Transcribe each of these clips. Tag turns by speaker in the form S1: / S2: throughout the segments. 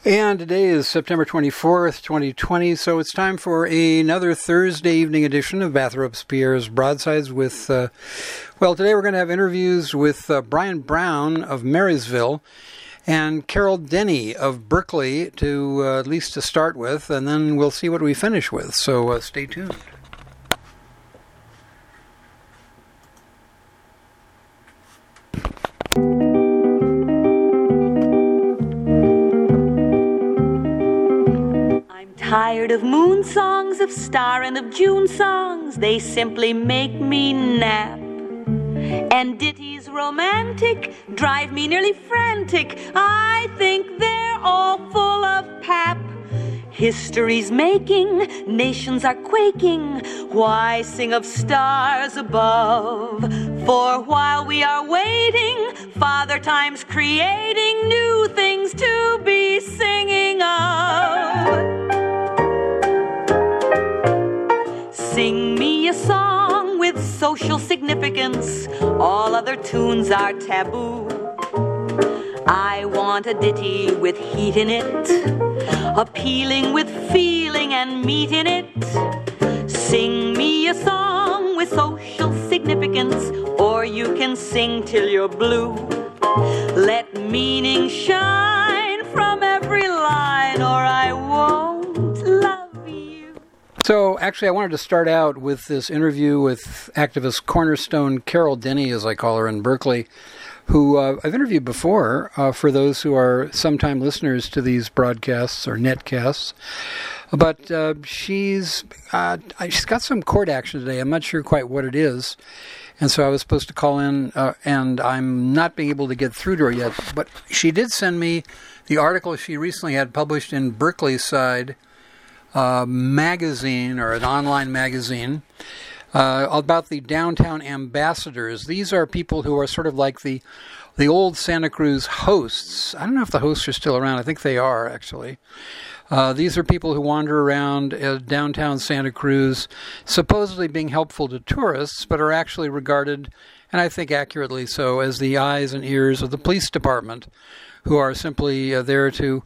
S1: And today is September 24th, 2020, so it's time for another Thursday evening edition of Bathrobe Pierre's Broadsides with, today we're going to have interviews with Brian Brown of Marysville and Carol Denny of Berkeley, at least to start with, and then we'll see what we finish with, so stay tuned.
S2: Tired of moon songs, of star and of June songs, they simply make me nap. And ditties romantic drive me nearly frantic, I think they're all full of pap. History's making, nations are quaking, why sing of stars above? For while we are waiting, Father Time's creating new things to be singing of. Sing me a song with social significance, all other tunes are taboo. I want a ditty with heat in it, appealing with feeling and meat in it. Sing me a song with social significance, or you can sing till you're blue. Let meaning shine from every line, or I won't love you.
S1: So, actually, I wanted to start out with this interview with activist Cornerstone Carol Denny, as I call her, in Berkeley, who I've interviewed before for those who are sometime listeners to these broadcasts or netcasts. But she's got some court action today. I'm not sure quite what it is. And so I was supposed to call in, and I'm not being able to get through to her yet. But she did send me the article she recently had published in Berkeley Side magazine, or an online magazine, about the downtown ambassadors. These are people who are sort of like the old Santa Cruz hosts. I don't know if the hosts are still around. I think they are, actually. These are people who wander around downtown Santa Cruz, supposedly being helpful to tourists, but are actually regarded, and I think accurately so, as the eyes and ears of the police department, who are simply there to,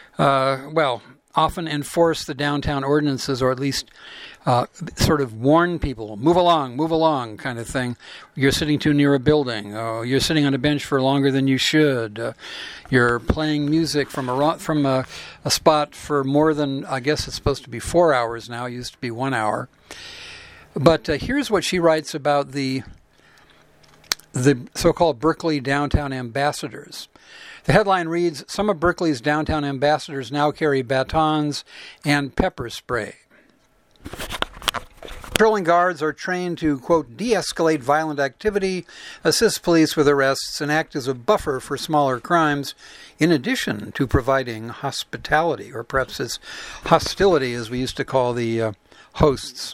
S1: often enforce the downtown ordinances, or at least sort of warn people, move along, kind of thing. You're sitting too near a building. You're sitting on a bench for longer than you should. You're playing music from a spot for more than, I guess it's supposed to be 4 hours now. It used to be 1 hour. But here's what she writes about the so-called Berkeley downtown ambassadors. The headline reads, "Some of Berkeley's downtown ambassadors now carry batons and pepper spray. Patrolling guards are trained to, quote, de-escalate violent activity, assist police with arrests, and act as a buffer for smaller crimes, in addition to providing hospitality," or perhaps it's hostility, as we used to call the hosts,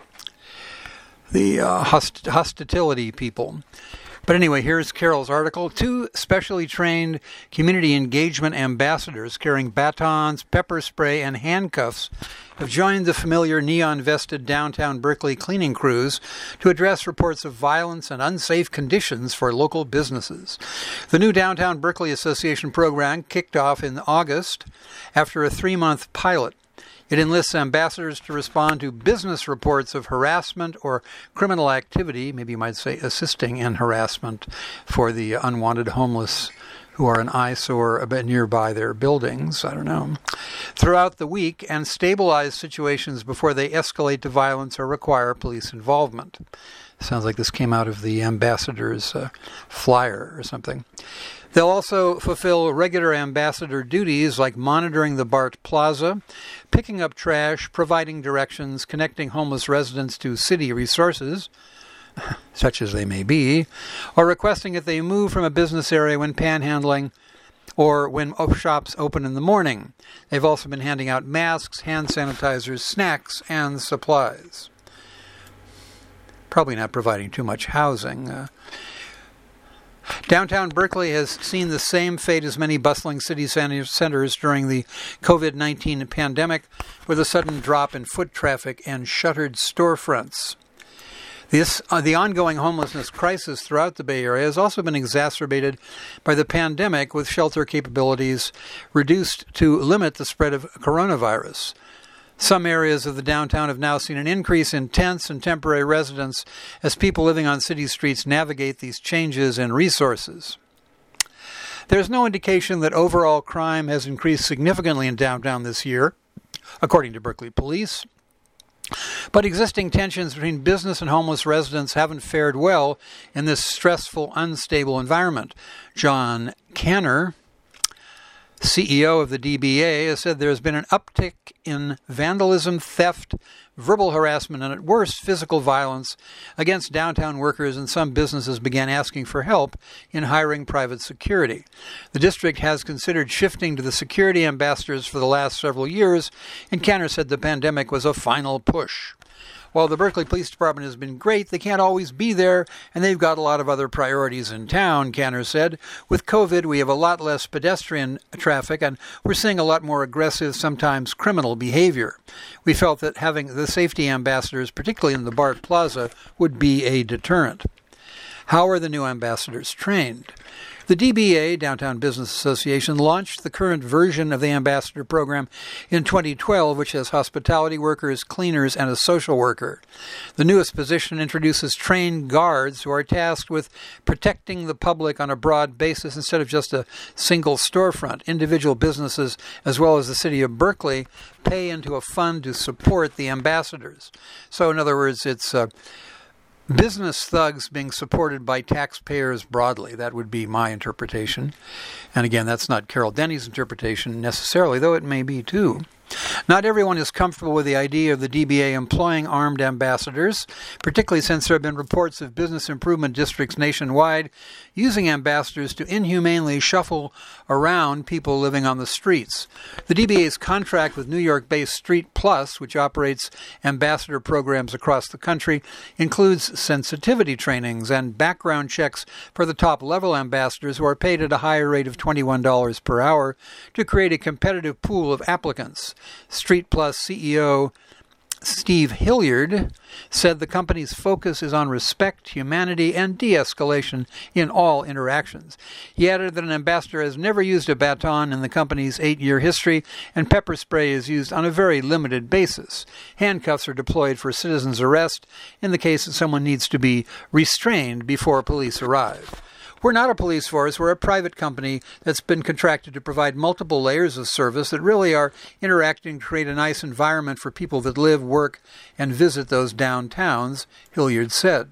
S1: the hospitality people. But anyway, here's Carol's article. 2 specially trained community engagement ambassadors carrying batons, pepper spray, and handcuffs have joined the familiar neon-vested downtown Berkeley cleaning crews to address reports of violence and unsafe conditions for local businesses. The new Downtown Berkeley Association program kicked off in August after a 3-month pilot. It enlists ambassadors to respond to business reports of harassment or criminal activity, maybe you might say assisting in harassment for the unwanted homeless who are an eyesore a bit nearby their buildings, I don't know, throughout the week, and stabilize situations before they escalate to violence or require police involvement. Sounds like this came out of the ambassador's flyer or something. They'll also fulfill regular ambassador duties like monitoring the BART Plaza, picking up trash, providing directions, connecting homeless residents to city resources, such as they may be, or requesting that they move from a business area when panhandling or when shops open in the morning. They've also been handing out masks, hand sanitizers, snacks, and supplies. Probably not providing too much housing. Downtown Berkeley has seen the same fate as many bustling city centers during the COVID-19 pandemic, with a sudden drop in foot traffic and shuttered storefronts. The ongoing homelessness crisis throughout the Bay Area has also been exacerbated by the pandemic, with shelter capabilities reduced to limit the spread of coronavirus. Some areas of the downtown have now seen an increase in tents and temporary residents as people living on city streets navigate these changes in resources. There's no indication that overall crime has increased significantly in downtown this year, according to Berkeley Police. But existing tensions between business and homeless residents haven't fared well in this stressful, unstable environment. John Canner, CEO of the DBA, has said there has been an uptick in vandalism, theft, verbal harassment, and at worst, physical violence against downtown workers, and some businesses began asking for help in hiring private security. The district has considered shifting to the security ambassadors for the last several years, and Canner said the pandemic was a final push. While the Berkeley Police Department has been great, they can't always be there, and they've got a lot of other priorities in town, Canner said. With COVID, we have a lot less pedestrian traffic, and we're seeing a lot more aggressive, sometimes criminal behavior. We felt that having the safety ambassadors, particularly in the BART Plaza, would be a deterrent. How are the new ambassadors trained? The DBA, Downtown Business Association, launched the current version of the ambassador program in 2012, which has hospitality workers, cleaners, and a social worker. The newest position introduces trained guards who are tasked with protecting the public on a broad basis instead of just a single storefront. Individual businesses, as well as the city of Berkeley, pay into a fund to support the ambassadors. So, in other words, it's business thugs being supported by taxpayers broadly. That would be my interpretation. And again, that's not Carol Denny's interpretation necessarily, though it may be too. Not everyone is comfortable with the idea of the DBA employing armed ambassadors, particularly since there have been reports of business improvement districts nationwide using ambassadors to inhumanely shuffle around people living on the streets. The DBA's contract with New York-based Street Plus, which operates ambassador programs across the country, includes sensitivity trainings and background checks for the top-level ambassadors, who are paid at a higher rate of $21 per hour to create a competitive pool of applicants. Street Plus CEO Steve Hilliard said the company's focus is on respect, humanity, and de-escalation in all interactions. He added that an ambassador has never used a baton in the company's 8-year history, and pepper spray is used on a very limited basis. Handcuffs are deployed for citizens' arrest in the case that someone needs to be restrained before police arrive. We're not a police force. We're a private company that's been contracted to provide multiple layers of service that really are interacting to create a nice environment for people that live, work, and visit those downtowns, Hilliard said.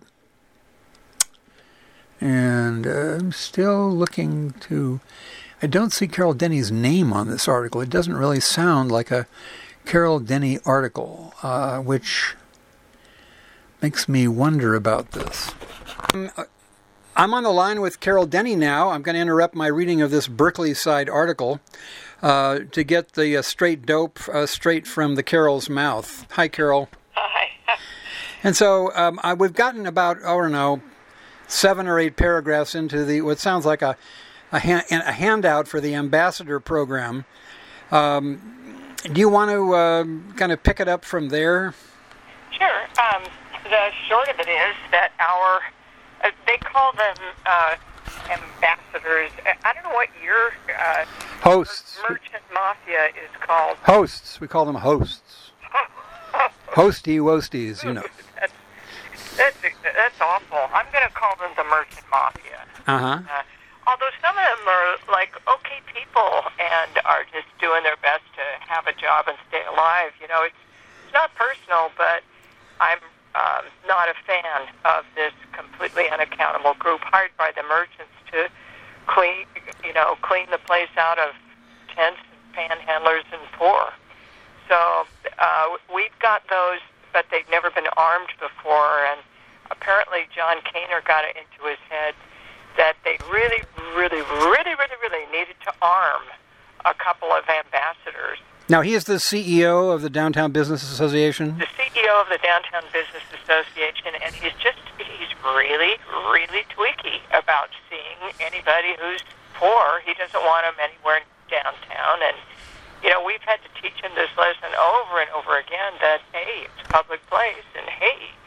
S1: And I'm still looking to... I don't see Carol Denny's name on this article. It doesn't really sound like a Carol Denny article, which makes me wonder about this. I'm on the line with Carol Denny now. I'm going to interrupt my reading of this Berkeley Side article to get the straight dope straight from the Carol's mouth. Hi, Carol.
S3: Hi.
S1: And so we've gotten about, 7 or 8 paragraphs into what sounds like a handout for the ambassador program. Do you want to kind of pick it up from there?
S3: Sure. The short of it is that they call them ambassadors. I don't know what your
S1: hosts.
S3: Merchant mafia is called.
S1: Hosts. We call them hosts. Hosty-wosties, you know.
S3: That's awful. I'm going to call them the merchant mafia. Although some of them are like okay people and are just doing their best to have a job and stay alive. You know, it's not personal, but I'm not a fan of this completely unaccountable group hired by the merchants to clean the place out of tents, panhandlers, and poor. So we've got those, but they've never been armed before, and apparently John Kaner got it into his head that they really, really, really, really, really needed to arm a couple of ambassadors.
S1: Now, he is the CEO of the Downtown Business Association?
S3: The CEO of the Downtown Business Association, and he's really, really tweaky about seeing anybody who's poor. He doesn't want them anywhere downtown, and, you know, we've had to teach him this lesson over and over again that, hey, it's a public place, and, hey,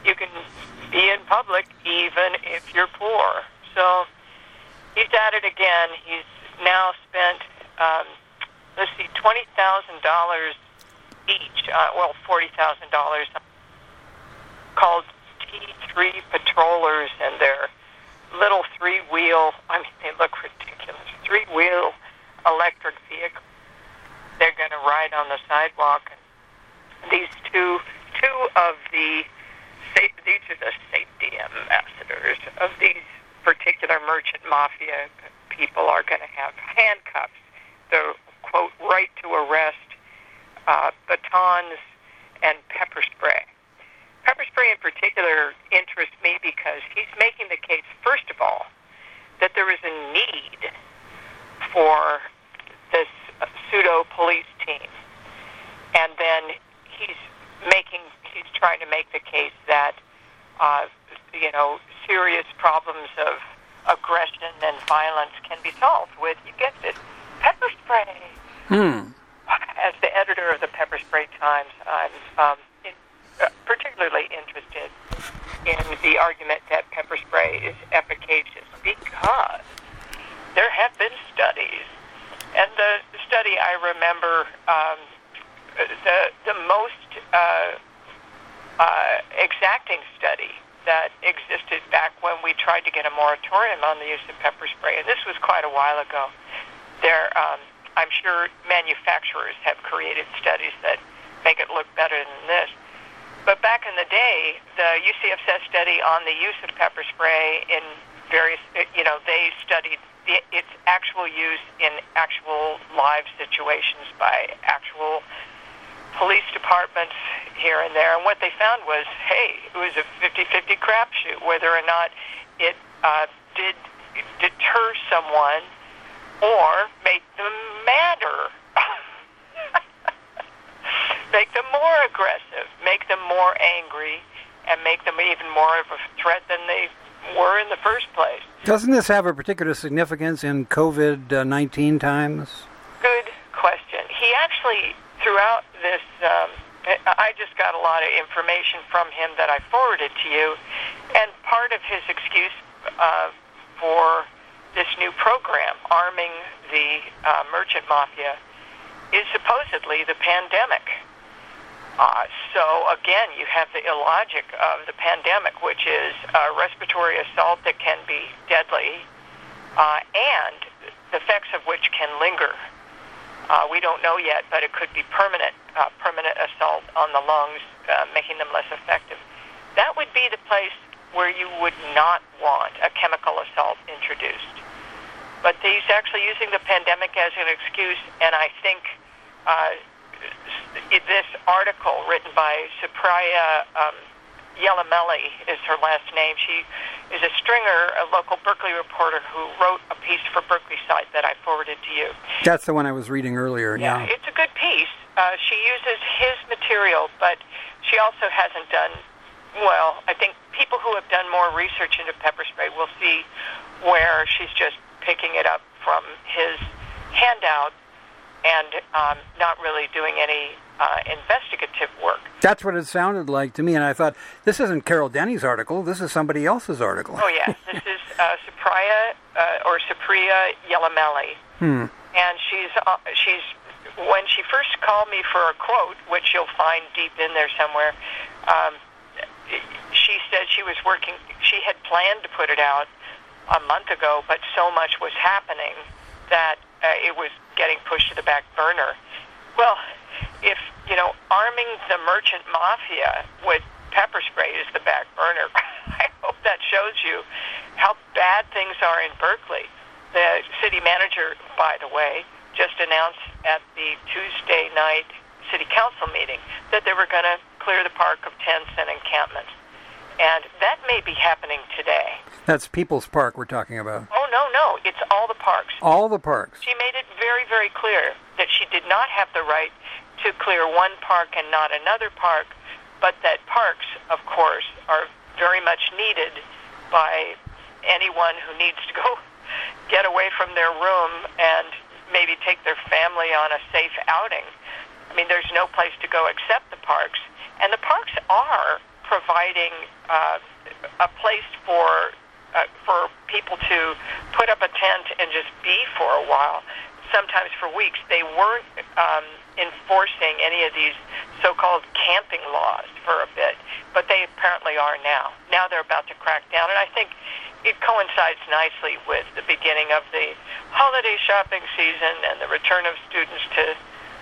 S3: you can be in public even if you're poor. So he's at it again. He's now spent, $20,000 each, $40,000, called T3 patrollers, and their little three-wheel, they look ridiculous, three-wheel electric vehicle. They're going to ride on the sidewalk. And these two of these are the safety ambassadors of these particular merchant mafia people are going to have handcuffs, the, quote, right to arrest, batons, and pepper spray. Pepper spray in particular interests me because he's making the case, first of all, that there is a need for this pseudo-police team. And then he's trying to make the case that, serious problems of aggression and violence can be solved with, you guessed it, pepper spray. As the editor of the Pepper Spray Times, I'm particularly interested in the argument that pepper spray is efficacious because there have been studies, and the study I remember, the most exacting study that existed back when we tried to get a moratorium on the use of pepper spray, and this was quite a while ago. I'm sure manufacturers have created studies that make it look better than this. But back in the day, the UCSF study on the use of pepper spray in various, they studied its actual use in actual live situations by actual police departments here and there. And what they found was, hey, it was a 50-50 crapshoot whether or not it did deter someone or make them madder, make them more aggressive, make them more angry, and make them even more of a threat than they were in the first place.
S1: Doesn't this have a particular significance in COVID-19 times?
S3: Good question. He actually, throughout this, I just got a lot of information from him that I forwarded to you, and part of his excuse for this new program, arming the merchant mafia, is supposedly the pandemic. So, again, you have the illogic of the pandemic, which is respiratory assault that can be deadly, and the effects of which can linger. We don't know yet, but it could be permanent assault on the lungs, making them less effective. That would be the place where you would not want a chemical assault introduced. But he's actually using the pandemic as an excuse, and I think this article written by Supriya Yelamelli is her last name. She is a stringer, a local Berkeley reporter who wrote a piece for Berkeley Site that I forwarded to you.
S1: That's the one I was reading earlier.
S3: Yeah, it's a good piece. She uses his material, but she also hasn't done, well, I think people who have done more research into pepper spray will see where she's just picking it up from his handout and not really doing any investigative work.
S1: That's what it sounded like to me, and I thought, this isn't Carol Denny's article, this is somebody else's article.
S3: Oh, yes. This is Supriya Yelamelli. And she's when she first called me for a quote, which you'll find deep in there somewhere, she said she had planned to put it out a month ago, but so much was happening that it was getting pushed to the back burner. Well, if, arming the merchant mafia with pepper spray is the back burner, I hope that shows you how bad things are in Berkeley. The city manager, by the way, just announced at the Tuesday night city council meeting that they were going to clear the park of tents and encampments. And that may be happening today.
S1: That's People's Park we're talking about.
S3: Oh, no. It's all the parks.
S1: All the parks.
S3: She made it very, very clear that she did not have the right to clear one park and not another park, but that parks, of course, are very much needed by anyone who needs to go get away from their room and maybe take their family on a safe outing. I mean, there's no place to go except the parks. And the parks are providing a place for people to put up a tent and just be for a while, sometimes for weeks. They weren't enforcing any of these so-called camping laws for a bit, but they apparently are now. Now they're about to crack down, and I think it coincides nicely with the beginning of the holiday shopping season and the return of students to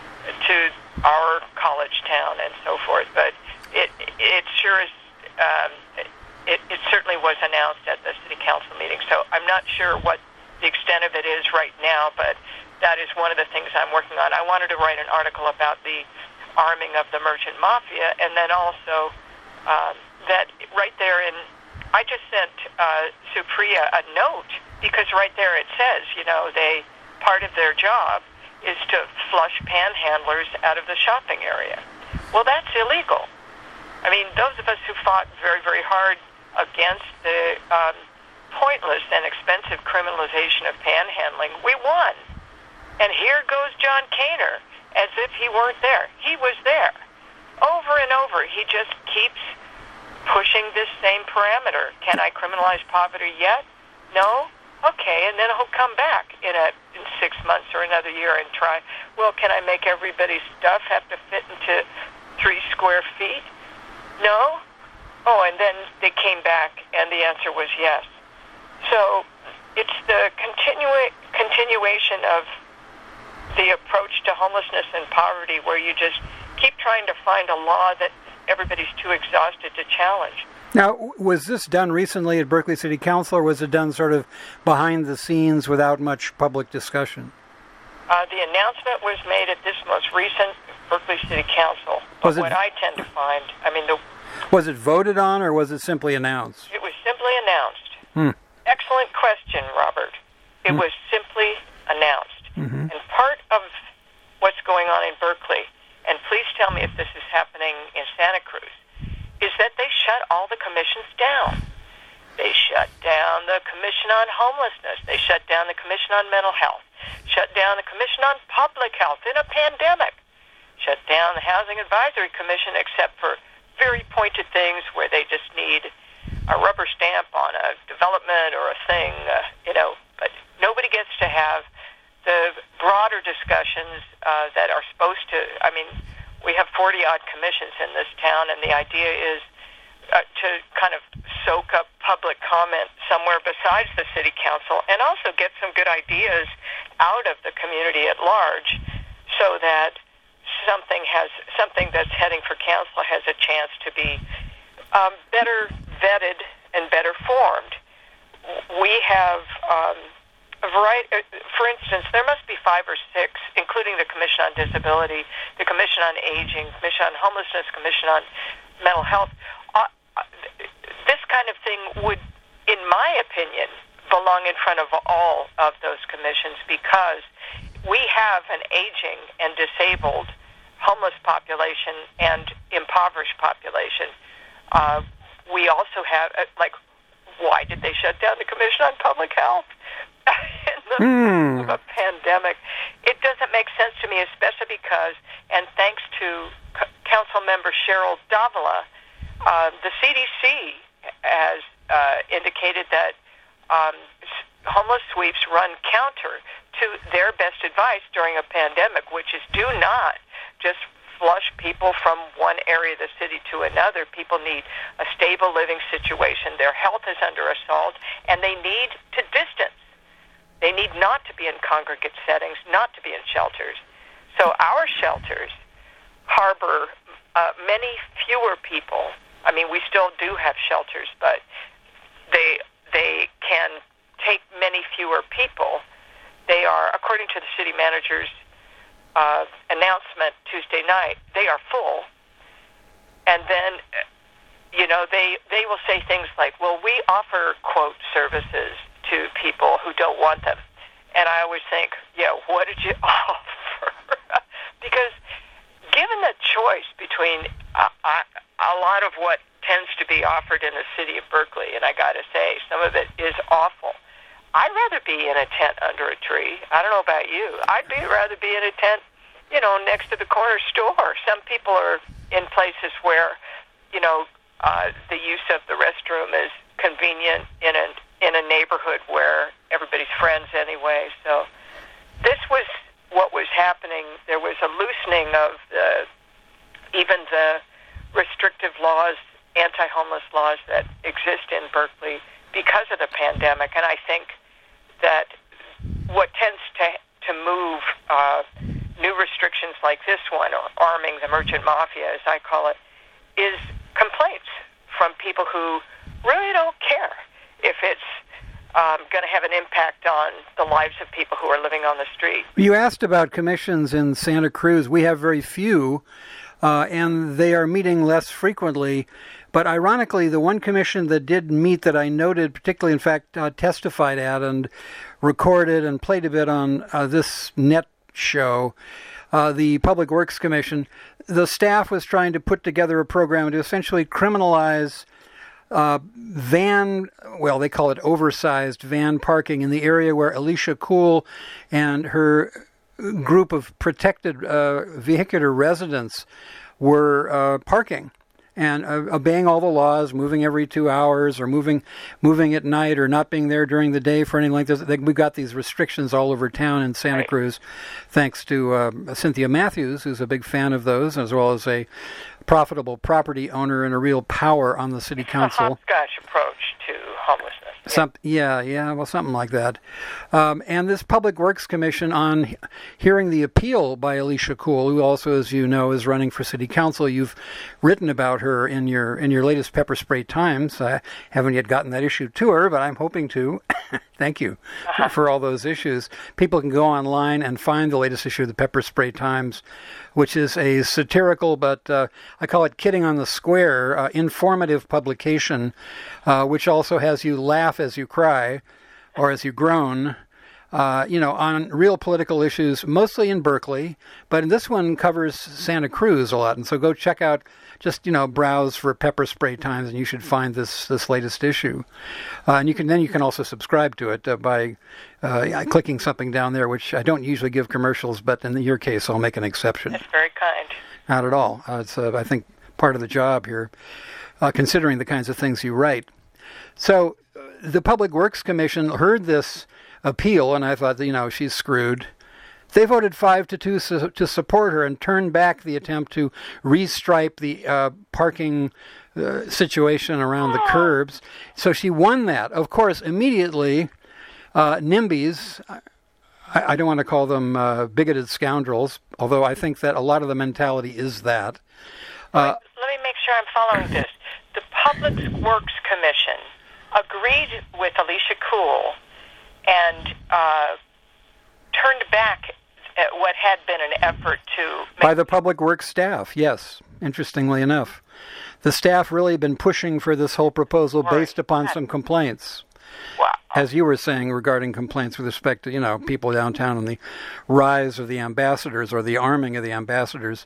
S3: our college town and so forth. But it sure is. It certainly was announced at the city council meeting, so I'm not sure what the extent of it is right now, but that is one of the things I'm working on. I wanted to write an article about the arming of the merchant mafia, and then also that right there I just sent Supriya a note, because right there it says, part of their job is to flush panhandlers out of the shopping area. Well, that's illegal. I mean, those of us who fought very, very hard against the pointless and expensive criminalization of panhandling, we won. And here goes John Kaner, as if he weren't there. He was there. Over and over, he just keeps pushing this same parameter. Can I criminalize poverty yet? No? Okay, and then he'll come back in 6 months or another year and try, well, can I make everybody's stuff have to fit into 3 square feet? No? Oh, and then they came back, and the answer was yes. So it's the continuation of the approach to homelessness and poverty, where you just keep trying to find a law that everybody's too exhausted to challenge.
S1: Now, was this done recently at Berkeley City Council, or was it done sort of behind the scenes without much public discussion?
S3: The announcement was made at this most recent Berkeley City Council. But what I tend to find,
S1: was it voted on, or was it simply announced?
S3: It was simply announced. Excellent question, Robert. It was simply announced. Mm-hmm. And part of what's going on in Berkeley, and please tell me if this is happening in Santa Cruz, is that they shut all the commissions down. They shut down the Commission on Homelessness. They shut down the Commission on Mental Health. Shut down the Commission on Public Health in a pandemic. Shut down the Housing Advisory Commission, except for very pointed things where they just need a rubber stamp on a development or a thing, but nobody gets to have the broader discussions that are supposed to. We have 40-odd commissions in this town, and the idea is to kind of soak up public comment somewhere besides the city council, and also get some good ideas out of the community at large, so that something that's heading for council has a chance to be better vetted and better formed. We have a variety. For instance, there must be 5 or 6, including the Commission on Disability, the Commission on Aging, Commission on Homelessness, Commission on Mental Health. This kind of thing would, in my opinion, belong in front of all of those commissions, because we have an aging and disabled homeless population and impoverished population. We also have, why did they shut down the Commission on Public Health in the middle of a pandemic? It doesn't make sense to me, especially because, and thanks to Council Member Cheryl Davila, the CDC has indicated that homeless sweeps run counter to their best advice during a pandemic, which is do not just flush people from one area of the city to another. People need a stable living situation. Their health is under assault, and they need to distance. They need not to be in congregate settings, not to be in shelters. So our shelters harbor many fewer people. We still do have shelters, but they can take many fewer people. They are, according to the city manager's announcement Tuesday night, they are full. And then, they will say things like, well, we offer, quote, services to people who don't want them. And I always think, what did you offer? Because given the choice between a lot of what tends to be offered in the city of Berkeley, and I got to say, some of it is awful. I'd rather be in a tent under a tree. I don't know about you. I'd rather be in a tent, next to the corner store. Some people are in places where, the use of the restroom is convenient in a neighborhood where everybody's friends anyway. So this was what was happening. There was a loosening of even the restrictive laws, anti-homeless laws that exist in Berkeley because of the pandemic. And I think that what tends to move new restrictions like this one, or arming the merchant mafia, as I call it, is complaints from people who really don't care if it's going to have an impact on the lives of people who are living on the street.
S1: You asked about commissions in Santa Cruz. We have very few, and they are meeting less frequently. But ironically, the one commission that did meet that I noted, particularly, in fact, testified at and recorded and played a bit on this net show, the Public Works Commission, the staff was trying to put together a program to essentially criminalize they call it oversized van parking in the area where Alicia Kuhl and her group of protected vehicular residents were parking and obeying all the laws, moving every 2 hours or moving at night or not being there during the day for any length. We've got these restrictions all over town in Santa Cruz, thanks to Cynthia Matthews, who's a big fan of those, as well as a profitable property owner and a real power on the city council.
S3: A hopscotch approach to homelessness.
S1: Something like that. And this Public Works Commission, on hearing the appeal by Alicia Kuhl, who also, as you know, is running for city council. You've written about her in your latest Pepper Spray Times. I haven't yet gotten that issue to her, but I'm hoping to. Thank you for all those issues. People can go online and find the latest issue of the Pepper Spray Times, which is a satirical, but I call it kidding on the square, informative publication, which also has you laugh as you cry or as you groan, on real political issues, mostly in Berkeley. But this one covers Santa Cruz a lot. And so go check out, just, browse for Pepper Spray Times, and you should find this latest issue. And you can also subscribe to it by clicking something down there, which I don't usually give commercials, but in your case, I'll make an exception.
S3: That's very kind.
S1: Not at all. It's, I think, part of the job here, considering the kinds of things you write. So the Public Works Commission heard this appeal, and I thought, she's screwed. They voted 5-2 to support her and turned back the attempt to restripe the parking situation around the curbs. So she won that. Of course, immediately, NIMBYs, I don't want to call them bigoted scoundrels, although I think that a lot of the mentality is that.
S3: Let me make sure I'm following this. The Public Works Commission agreed with Alicia Kuhl and turned back what had been an effort to...
S1: By the Public Works staff, yes, interestingly enough. The staff really been pushing for this whole proposal based upon some complaints.
S3: Wow.
S1: As you were saying regarding complaints with respect to, people downtown and the rise of the ambassadors or the arming of the ambassadors.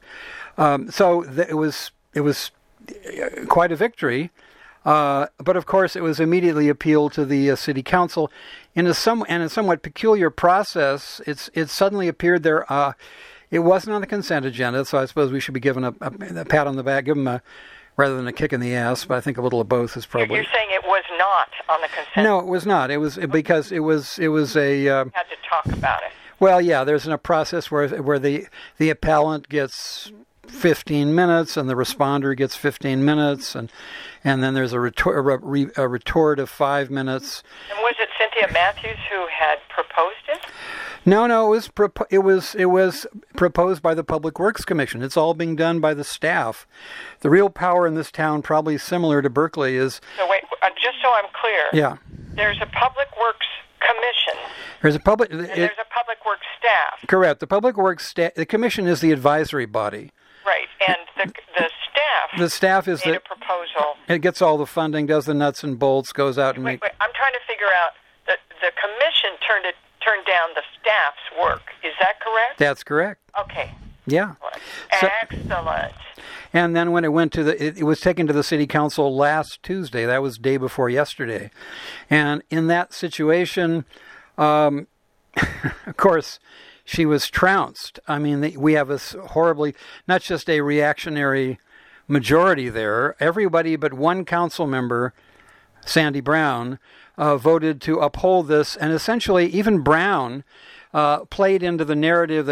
S1: It was quite a victory. But of course, it was immediately appealed to the city council in a somewhat peculiar process. It suddenly appeared there. It wasn't on the consent agenda, so I suppose we should be given a pat on the back, give them rather than a kick in the ass. But I think a little of both is probably.
S3: You're saying it was not on the consent?
S1: No, it was not. It was because it was a.
S3: Had to talk about it.
S1: Well, yeah. There's a process where the appellant gets 15 minutes and the responder gets 15 minutes and then there's a retort of 5 minutes.
S3: And was it Cynthia Matthews who had proposed it?
S1: No, it was proposed by the Public Works Commission. It's all being done by the staff. The real power in this town, probably similar to Berkeley, is...
S3: So wait, just so I'm clear.
S1: Yeah.
S3: There's a Public Works Commission.
S1: There's a Public
S3: Works staff.
S1: Correct. The Public Works staff... The commission is the advisory body.
S3: Right, and the staff...
S1: The staff is
S3: made a proposal.
S1: It gets all the funding, does the nuts and bolts, goes out and...
S3: Wait, I'm trying to figure out that the commission turned down the staff's work. Is that correct?
S1: That's correct.
S3: Okay.
S1: Yeah.
S3: Excellent.
S1: And then when it went to it was taken to the city council last Tuesday. That was day before yesterday. And in that situation, of course, she was trounced. I mean, we have this horribly, not just a reactionary majority there. Everybody but one council member, Sandy Brown, voted to uphold this, and essentially even Brown played into the narrative that,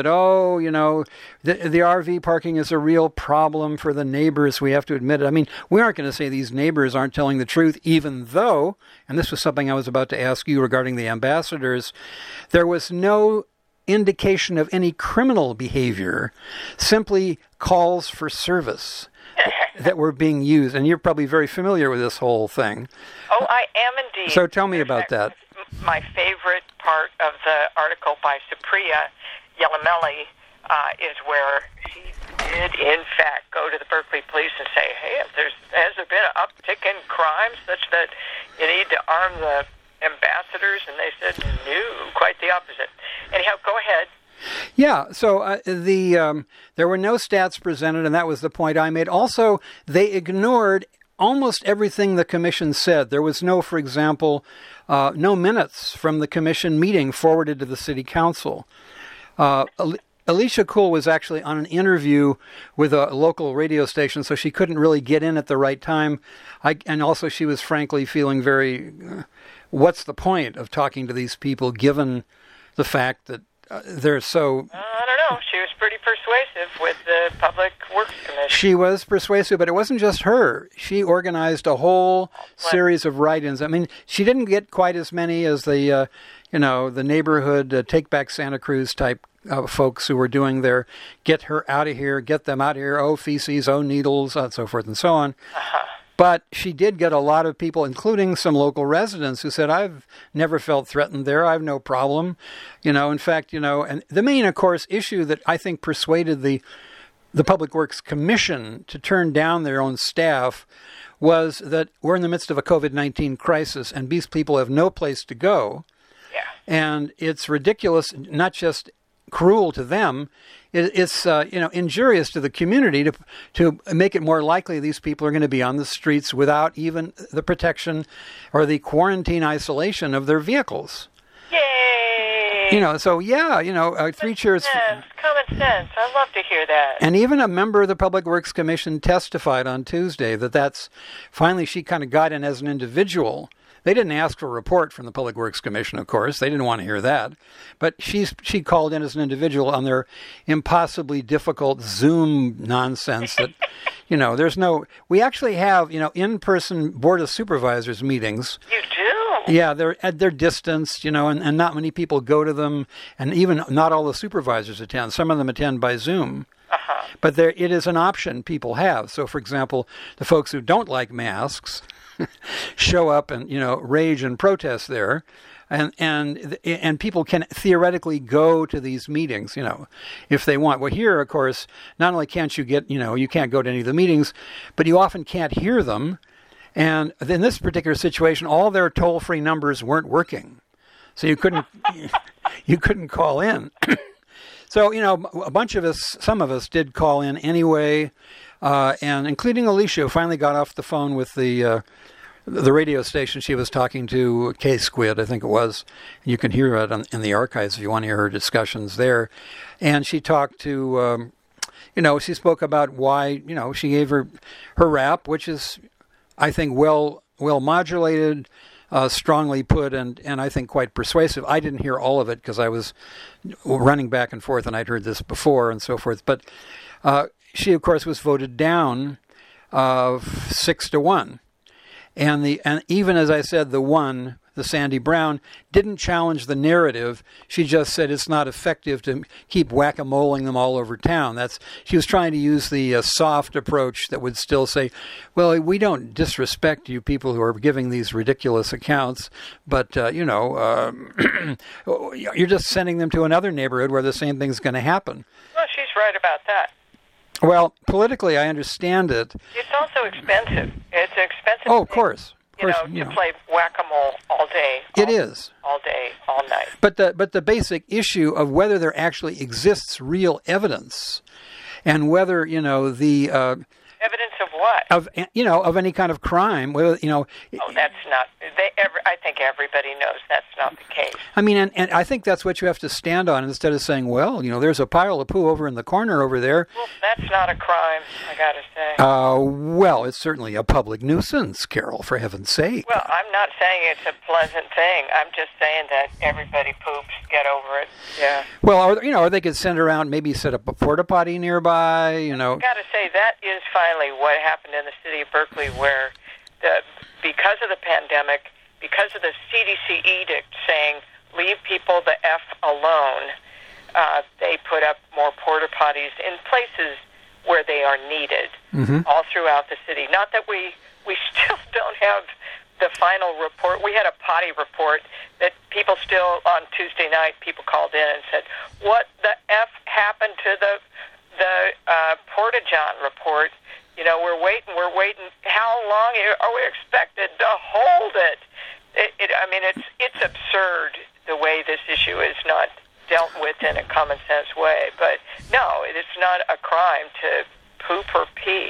S1: the RV parking is a real problem for the neighbors. We have to admit it. I mean, we aren't going to say these neighbors aren't telling the truth, even though, and this was something I was about to ask you regarding the ambassadors, there was no indication of any criminal behavior, simply calls for service that were being used. And you're probably very familiar with this whole thing.
S3: Oh, I am indeed.
S1: So tell me about that.
S3: My favorite part of the article by Supriya Yelamelli is where she did, in fact, go to the Berkeley police and say, hey, has there been an uptick in crime such that you need to arm the ambassadors? And they said, no, quite the opposite. Anyhow, go ahead.
S1: Yeah, so there were no stats presented, and that was the point I made. Also, they ignored almost everything the commission said. There was no, for example, no minutes from the commission meeting forwarded to the city council. Alicia Kuhl was actually on an interview with a local radio station, so she couldn't really get in at the right time. And also she was frankly feeling very, what's the point of talking to these people given the fact that they're so...
S3: I don't know. She was pretty persuasive with the Public Works Commission.
S1: She was persuasive, but it wasn't just her. She organized a whole series of write-ins. I mean, she didn't get quite as many as the neighborhood Take Back Santa Cruz type folks who were doing their get her out of here, get them out of here, oh feces, oh needles, and so forth and so on. But she did get a lot of people, including some local residents, who said, I've never felt threatened there. I have no problem. In fact, and the main, of course, issue that I think persuaded the Public Works Commission to turn down their own staff was that we're in the midst of a COVID-19 crisis and these people have no place to go.
S3: Yeah.
S1: And it's ridiculous, not just cruel to them, it's injurious to the community to make it more likely these people are going to be on the streets without even the protection or the quarantine isolation of their vehicles.
S3: Yay!
S1: 3 cheers.
S3: Common sense. I love to hear that.
S1: And even a member of the Public Works Commission testified on Tuesday that's finally she kind of got in as an individual. They didn't ask for a report from the Public Works Commission, of course. They didn't want to hear that. But she called in as an individual on their impossibly difficult Zoom nonsense that, there's no... We actually have, in-person Board of Supervisors meetings.
S3: You do?
S1: Yeah, they're at their distance, and not many people go to them. And even not all the supervisors attend. Some of them attend by Zoom. But it is an option people have. So, for example, the folks who don't like masks... show up and rage and protest there, and people can theoretically go to these meetings if they want. Well, here of course not only can't you get you can't go to any of the meetings, but you often can't hear them, and in this particular situation all their toll-free numbers weren't working, so you couldn't call in. So a bunch of us, some of us did call in anyway. And including Alicia, who finally got off the phone with the radio station she was talking to, K-Squid, I think it was. You can hear it in the archives if you want to hear her discussions there. And she talked to, she spoke about why, she gave her rap, which is, I think, well modulated, strongly put, and I think quite persuasive. I didn't hear all of it because I was running back and forth, and I'd heard this before and so forth. But she, of course, was voted down 6-1. And even as I said, the Sandy Brown, didn't challenge the narrative. She just said it's not effective to keep whack-a-moling them all over town. She was trying to use the soft approach that would still say, well, we don't disrespect you people who are giving these ridiculous accounts, but, you're just sending them to another neighborhood where the same thing's going to happen.
S3: Well, she's right about that.
S1: Well, politically, I understand it.
S3: It's also expensive. It's an expensive
S1: of course.
S3: To play whack-a-mole all day.
S1: It is.
S3: All day, all night.
S1: But the basic issue of whether there actually exists real evidence and whether, the...
S3: evidence of what? what?
S1: Of any kind of crime. Well,
S3: Oh, that's not. I think everybody knows that's not the case.
S1: I mean, and I think that's what you have to stand on instead of saying, well, there's a pile of poo over in the corner over there.
S3: Well, that's not a crime, I got to say.
S1: Well, it's certainly a public nuisance, Carol, for heaven's sake.
S3: Well, I'm not saying it's a pleasant thing. I'm just saying that everybody poops. Get over it. Yeah.
S1: Well, or they could send around, maybe set up a porta potty nearby.
S3: I've got to say that is finally what happened in the city of Berkeley, where because of the pandemic, because of the CDC edict saying leave people the F alone, they put up more porta potties in places where they are needed, all throughout the city. Not that we still don't have the final report. We had a potty report that people still, on Tuesday night, people called in and said, what the F happened to the Porta-John report? We're waiting. How long are we expected to hold it? It's absurd the way this issue is not dealt with in a common sense way. But no, it's not a crime to poop or pee.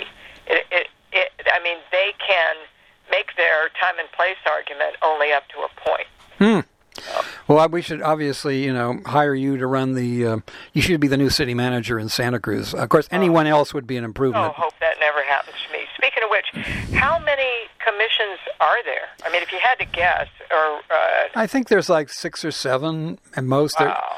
S3: They can make their time and place argument only up to a point.
S1: Well, we should obviously, hire you to run the. You should be the new city manager in Santa Cruz. Of course, anyone else would be an improvement.
S3: Hope that never happens to me. Speaking of which, how many commissions are there? I mean, if you had to guess, or
S1: I think there's like 6 or 7 at most.
S3: Wow.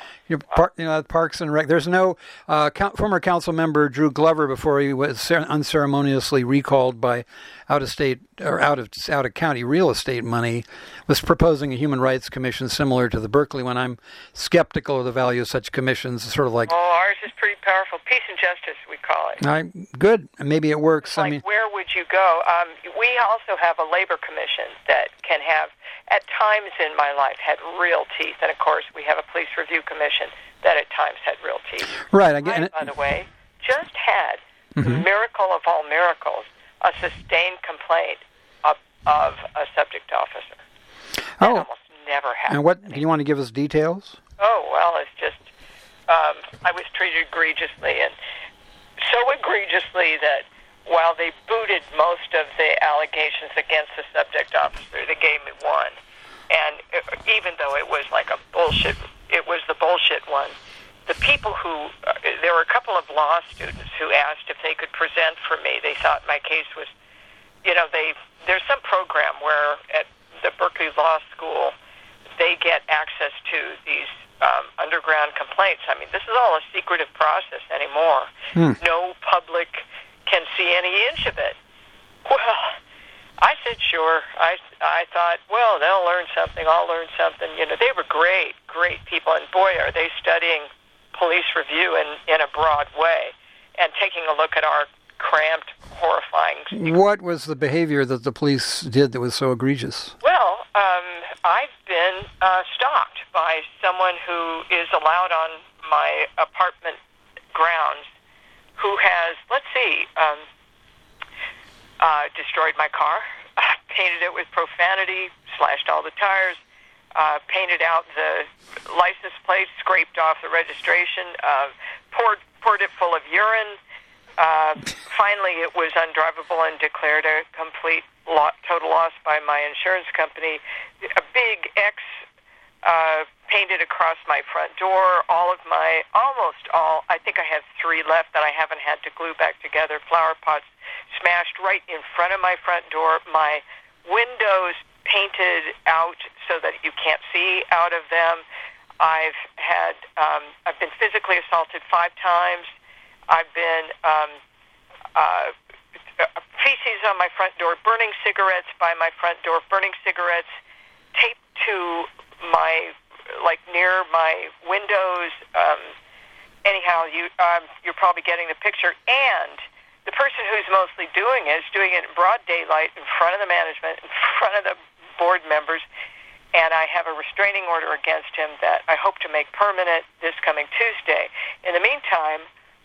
S1: Parks and Rec. There's no former council member Drew Glover, before he was unceremoniously recalled by out-of-state or out-of-county real estate money, was proposing a human rights commission similar to the Berkeley one. I'm skeptical of the value of such commissions. Sort of like
S3: ours is pretty powerful. Peace and justice, we call it.
S1: Good. Maybe it works.
S3: Where would you go? We also have a labor commission that can have, at times in my life, had real teeth. And, of course, we have a police review commission that at times had real teeth.
S1: Right.
S3: I, by the way, just had, miracle of all miracles, a sustained complaint of a subject officer. That almost never happens.
S1: And what, do you want to give us details?
S3: Oh, well, it's just, I was treated egregiously, and so egregiously that while they booted most of the allegations against the subject officer, they gave me one. And even though it was like a bullshit, it was the bullshit one. The people who, there were a couple of law students who asked if they could present for me. They thought my case was, there's some program where at the Berkeley Law School, they get access to these underground complaints. I mean, this is all a secretive process anymore. No public can see any inch of it. Well, I said, sure. I thought, well, they'll learn something. I'll learn something. They were great people. And boy, are they studying police review in a broad way and taking a look at our cramped, horrifying...
S1: What was the behavior that the police did that was so egregious?
S3: Well, I've been stalked by someone who is allowed on my apartment grounds who has, destroyed my car, painted it with profanity, slashed all the tires, painted out the license plate, scraped off the registration, poured it full of urine. Finally, it was undrivable and declared a complete total loss by my insurance company. A big X painted across my front door. Almost all, I think I have 3 left that I haven't had to glue back together. Flower pots smashed right in front of my front door. My windows painted out so that you can't see out of them. I've been physically assaulted 5 times. I've been feces on my front door, burning cigarettes by my front door, burning cigarettes taped to my, near my windows. Anyhow, you're probably getting the picture. And the person who's mostly doing it is doing it in broad daylight in front of the management, in front of the board members. And I have a restraining order against him that I hope to make permanent this coming Tuesday. In the meantime,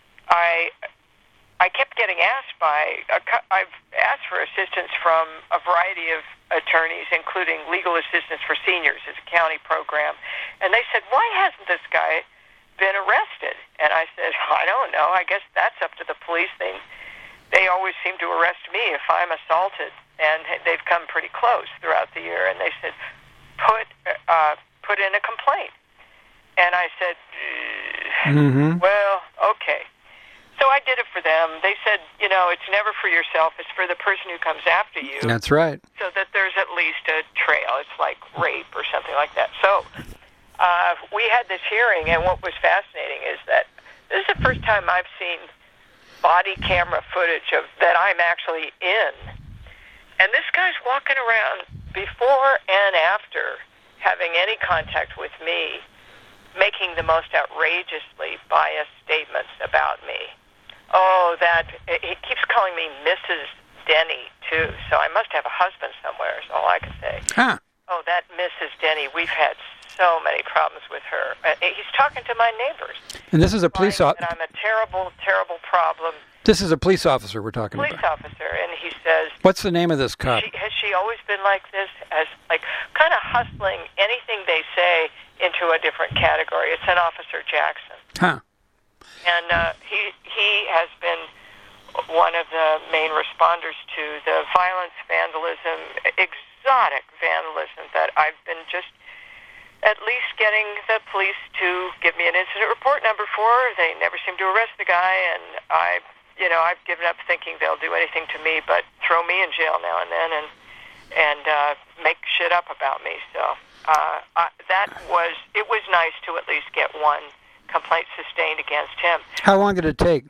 S3: I kept getting asked I've asked for assistance from a variety of attorneys, including legal assistance for seniors. It's a county program. And they said, why hasn't this guy been arrested? And I said, I don't know. I guess that's up to the police. They they always seem to arrest me if I'm assaulted, and they've come pretty close throughout the year. And they said, put in a complaint. And I said, well, okay. So I did it for them. They said, it's never for yourself. It's for the person who comes after you.
S1: That's right.
S3: So that there's at least a trail. It's like rape or something like that. So we had this hearing, and what was fascinating is that this is the first time I've seen body camera footage of that I'm actually in. And this guy's walking around before and after having any contact with me, making the most outrageously biased statements about me. Oh, he keeps calling me Mrs. Denny, too, so I must have a husband somewhere, is all I can say.
S1: Huh.
S3: Oh, that Mrs. Denny, we've had so many problems with her. He's talking to my neighbors.
S1: And this is a police officer.
S3: I'm a terrible, terrible problem.
S1: This is a police officer we're talking about.
S3: Police officer, and he says...
S1: What's the name of this cop?
S3: Has she always been like this? As kind of hustling anything they say into a different category. It's an Officer Jackson.
S1: Huh.
S3: And he has been one of the main responders to the violence, vandalism, exotic vandalism that I've been just at least getting the police to give me an incident report number 4. They never seem to arrest the guy, and I've given up thinking they'll do anything to me but throw me in jail now and then and make shit up about me. So it was nice to at least get one complaint sustained against him.
S1: How long did it take?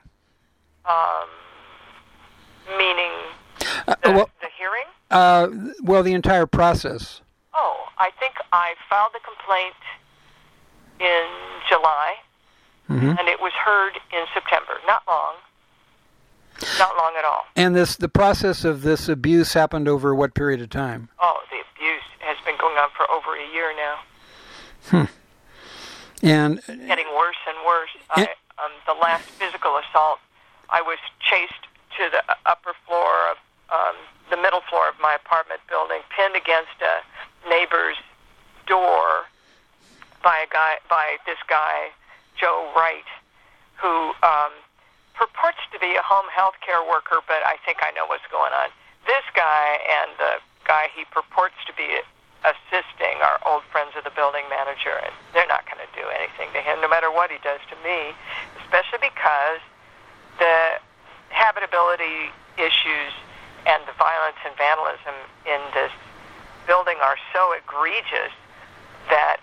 S3: Meaning the hearing?
S1: Well, the entire process.
S3: Oh, I think I filed the complaint in July, and it was heard in September. Not long. Not long at all.
S1: And the process of this abuse happened over what period of time?
S3: Oh, the abuse has been going on for over a year now.
S1: And
S3: getting worse and worse. The last physical assault, I was chased to the upper floor of the middle floor of my apartment building, pinned against a neighbor's door by this guy, Joe Wright, who purports to be a home health care worker, but I think I know what's going on. This guy and the guy he purports to be assisting are old friends of the building manager, and they're not going to do anything to him, no matter what he does to me, especially because the habitability issues and the violence and vandalism in this building are so egregious that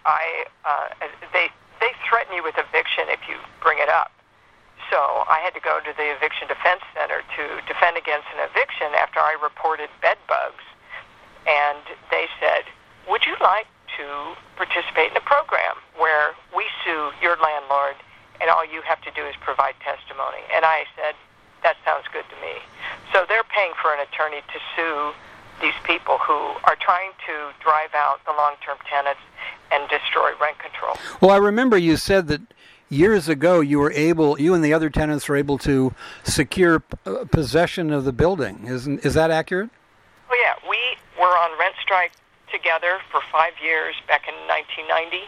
S3: they threaten you with eviction if you bring it up. So I had to go to the Eviction Defense Center to defend against an eviction after I reported bed bugs. And they said, would you like to participate in a program where we sue your landlord and all you have to do is provide testimony? And I said, that sounds good to me. So they're paying for an attorney to sue these people who are trying to drive out the long-term tenants and destroy rent control.
S1: Well, I remember you said that years ago you and the other tenants were able to secure possession of the building. Is that accurate?
S3: Oh, yeah. We were on rent strike together for 5 years back in 1990,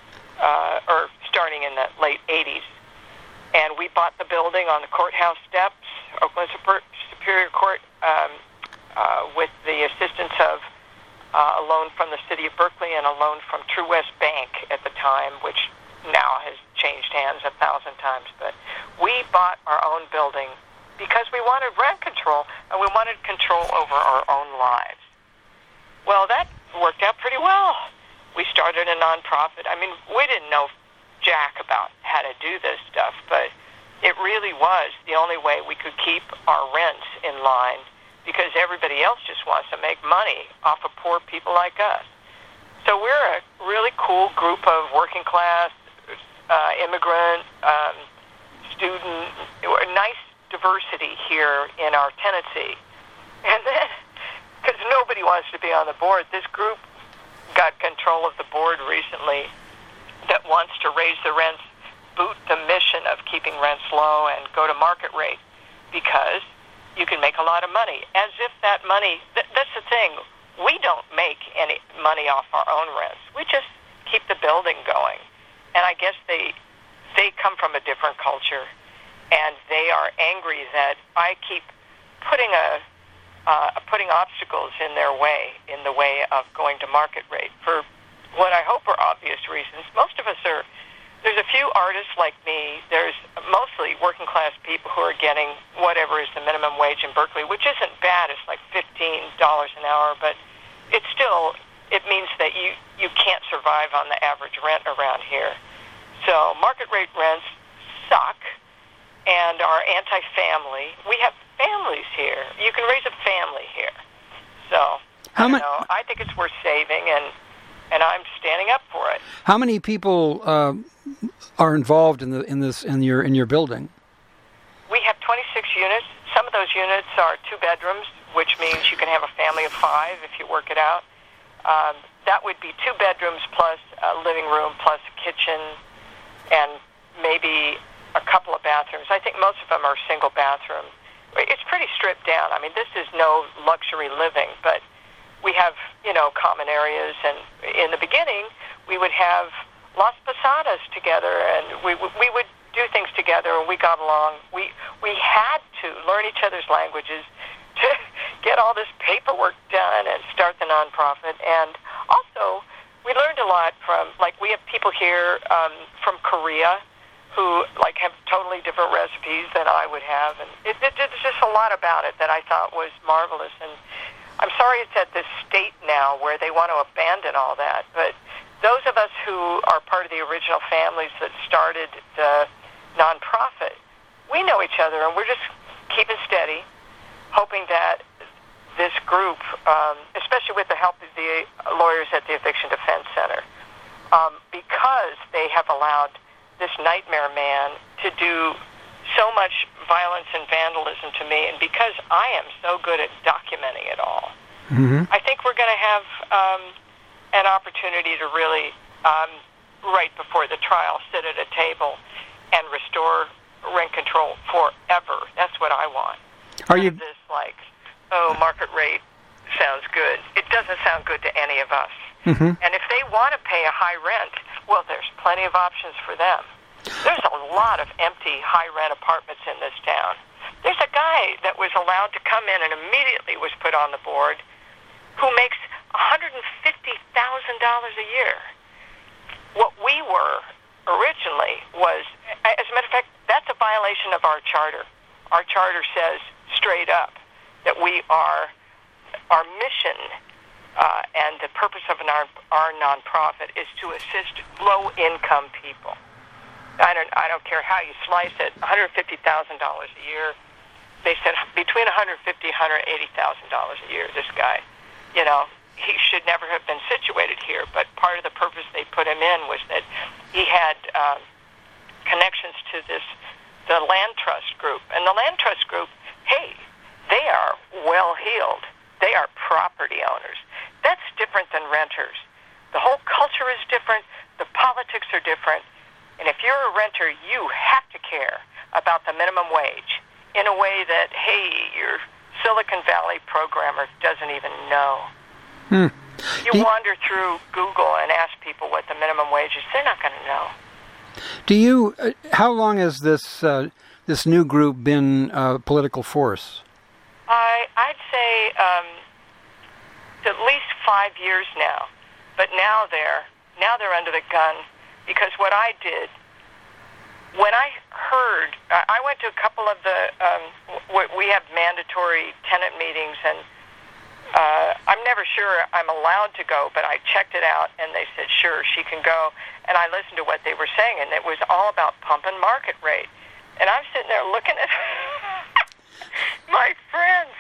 S3: or starting in the late 80s. And we bought the building on the courthouse steps, Oakland Superior Court, with the assistance of a loan from the city of Berkeley and a loan from True West Bank at the time, which now has changed hands 1,000 times. But we bought our own building because we wanted rent control, and we wanted control over our own lives. Well, that worked out pretty well. We started a nonprofit. I mean, we didn't know jack about how to do this stuff, but it really was the only way we could keep our rents in line, because everybody else just wants to make money off of poor people like us. So we're a really cool group of working class, immigrant, student, nice diversity here in our tenancy. And then, because nobody wants to be on the board, this group got control of the board recently that wants to raise the rents, boot the mission of keeping rents low and go to market rate, because you can make a lot of money. As if that money, that's the thing, we don't make any money off our own rents. We just keep the building going. And I guess they come from a different culture, and they are angry that I keep putting obstacles in their way, in the way of going to market rate for what I hope are obvious reasons. Most of us are. There's a few artists like me. There's mostly working class people who are getting whatever is the minimum wage in Berkeley, which isn't bad. It's like $15 an hour, but it means that you can't survive on the average rent around here. So market rate rents suck and are anti-family. We have families here. You can raise a family here. So I think it's worth saving, and I'm standing up for it.
S1: How many people are involved in your building?
S3: We have 26 units. Some of those units are 2 bedrooms, which means you can have a family of 5 if you work it out. That would be 2 bedrooms plus a living room plus a kitchen and maybe a couple of bathrooms. I think most of them are single bathroom. It's pretty stripped down. I mean, this is no luxury living, but we have, common areas. And in the beginning, we would have Las Posadas together, and we would do things together, and we got along. We had to learn each other's languages to get all this paperwork done and start the nonprofit. And also, we learned a lot from, we have people here from Korea who, have totally different recipes than I would have. And there's just a lot about it that I thought was marvelous. And I'm sorry it's at this state now where they want to abandon all that. But those of us who are part of the original families that started the nonprofit, we know each other, and we're just keeping steady, hoping that this group, especially with the help of the lawyers at the Eviction Defense Center, because they have allowed this nightmare man to do so much violence and vandalism to me, and because I am so good at documenting it all, I think we're going to have an opportunity to really, right before the trial, sit at a table and restore rent control forever. That's what I want.
S1: Are you
S3: this market rate sounds good? It doesn't sound good to any of us. And if they want to pay a high rent, well, there's plenty of options for them. There's a lot of empty high-rent apartments in this town. There's a guy that was allowed to come in and immediately was put on the board who makes $150,000 a year. What we were originally was, as a matter of fact, that's a violation of our charter. Our charter says straight up that our mission and the purpose of our nonprofit is to assist low-income people. I don't care how you slice it. $150,000 a year. They said between $150,000 and $180,000 a year. This guy, he should never have been situated here. But part of the purpose they put him in was that he had connections to the Land Trust Group, and the Land Trust Group. Hey, they are well-heeled. They are property owners. That's different than renters. The whole culture is different. The politics are different. And if you're a renter, you have to care about the minimum wage in a way that, hey, your Silicon Valley programmer doesn't even know. You wander through Google and ask people what the minimum wage is, they're not going to know.
S1: Do you? How long has this new group been a political force?
S3: I'd say at least 5 years now. But now they're under the gun. Because what I did, when I heard, I went to a couple of we have mandatory tenant meetings, and I'm never sure I'm allowed to go, but I checked it out, and they said, sure, she can go. And I listened to what they were saying, and it was all about pumping market rate. And I'm sitting there looking at my friends,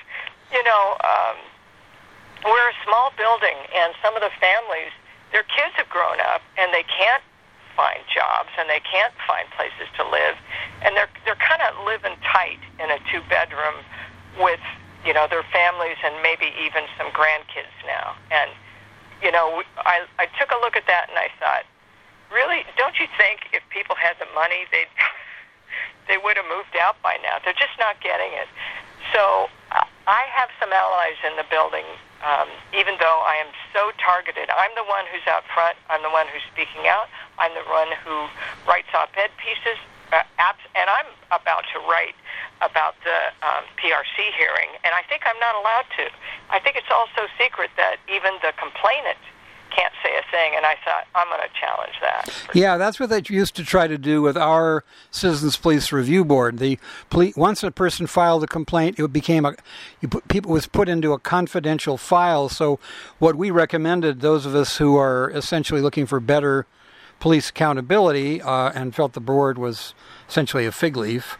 S3: we're a small building, and some of the families, their kids have grown up, and they can't find jobs, and they can't find places to live, and they're kind of living tight in a 2-bedroom with their families and maybe even some grandkids now. And I took a look at that and I thought, really, don't you think if people had the money they would have moved out by now? They're just not getting it. So I have some allies in the building, even though I am so targeted. I'm the one who's out front. I'm the one who's speaking out. I'm the one who writes op-ed pieces. and I'm about to write about the PRC hearing, and I think I'm not allowed to. I think it's also secret that even the complainant can't say a thing, and I thought, I'm going to challenge that.
S1: Yeah, that's what they used to try to do with our Citizens Police Review Board. Once a person filed a complaint, it became was put into a confidential file. So what we recommended, those of us who are essentially looking for better police accountability and felt the board was essentially a fig leaf,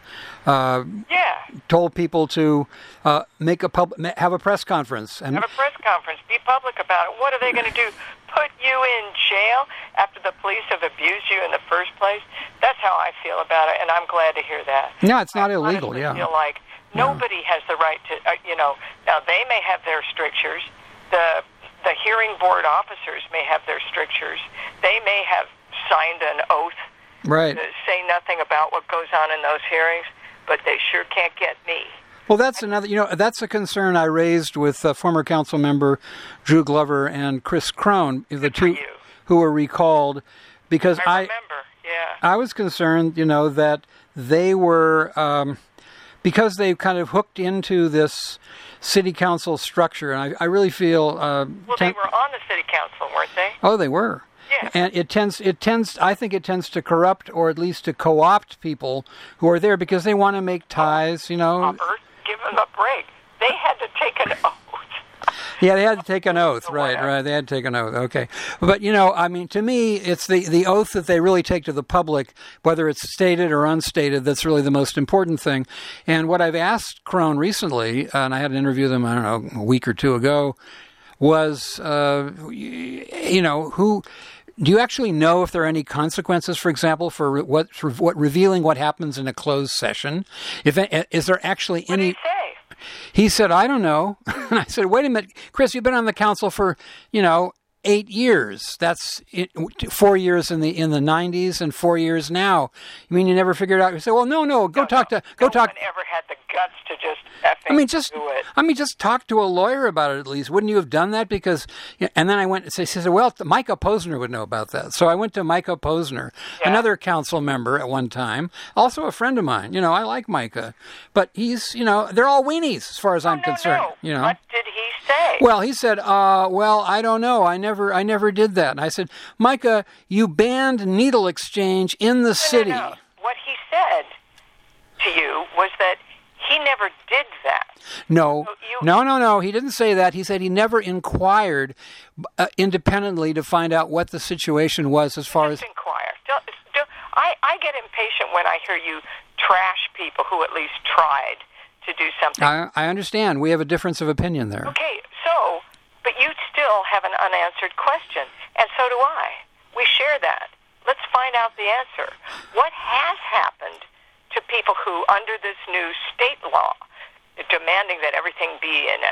S1: told people to have a press conference.
S3: Have a press conference. Be public about it. What are they going to do? Put you in jail after the police have abused you in the first place? That's how I feel about it, and I'm glad to hear that.
S1: No, it's not illegal,
S3: I feel like nobody has the right to, now they may have their strictures. The hearing board officers may have their strictures. They may have signed an oath to say nothing about what goes on in those hearings, but they sure can't get me.
S1: Well, that's another, that's a concern I raised with former council member Drew Glover and Chris Crone, the two who were recalled, because I was concerned, that they were, because they kind of hooked into this city council structure, and I really feel...
S3: they were on the city council, weren't they?
S1: Oh, they were. Yeah. And I think it tends to corrupt or at least to co-opt people who are there because they want to make ties,
S3: Robert, give them a break. They had to take an oath.
S1: Yeah, they had to take an oath. Right. They had to take an oath. Okay. But, to me, it's the oath that they really take to the public, whether it's stated or unstated, that's really the most important thing. And what I've asked Crone recently, and I had to interview them, a week or two ago, was, who... Do you actually know if there are any consequences, for example, for revealing what happens in a closed session? Is there actually any?
S3: What did he say?
S1: He said, "I don't know." And I said, "Wait a minute, Chris. You've been on the council for 8 years. That's 4 years in the 90s and 4 years now. You mean you never figured out?" You say, "Well, no. Go talk."
S3: No one ever had the guts to just do it.
S1: Just talk to a lawyer about it at least. Wouldn't you have done that? Because, and then I went. She said, "Well, Micah Posner would know about that." So I went to Micah Posner, another council member at one time, also a friend of mine. I like Micah, but he's, they're all weenies as far as I'm concerned.
S3: No. What did he say?
S1: Well, he said, "Well, I don't know. I never did that." And I said, "Micah, you banned needle exchange in the city."
S3: No. What he said to you was that he never did that.
S1: No. He didn't say that. He said he never inquired independently to find out what the situation was as far as...
S3: Inquire. I get impatient when I hear you trash people who at least tried to do something.
S1: I understand. We have a difference of opinion there.
S3: Okay, but you still have an unanswered question, and so do I. We share that. Let's find out the answer. What has happened to people who, under this new state law, demanding that everything be in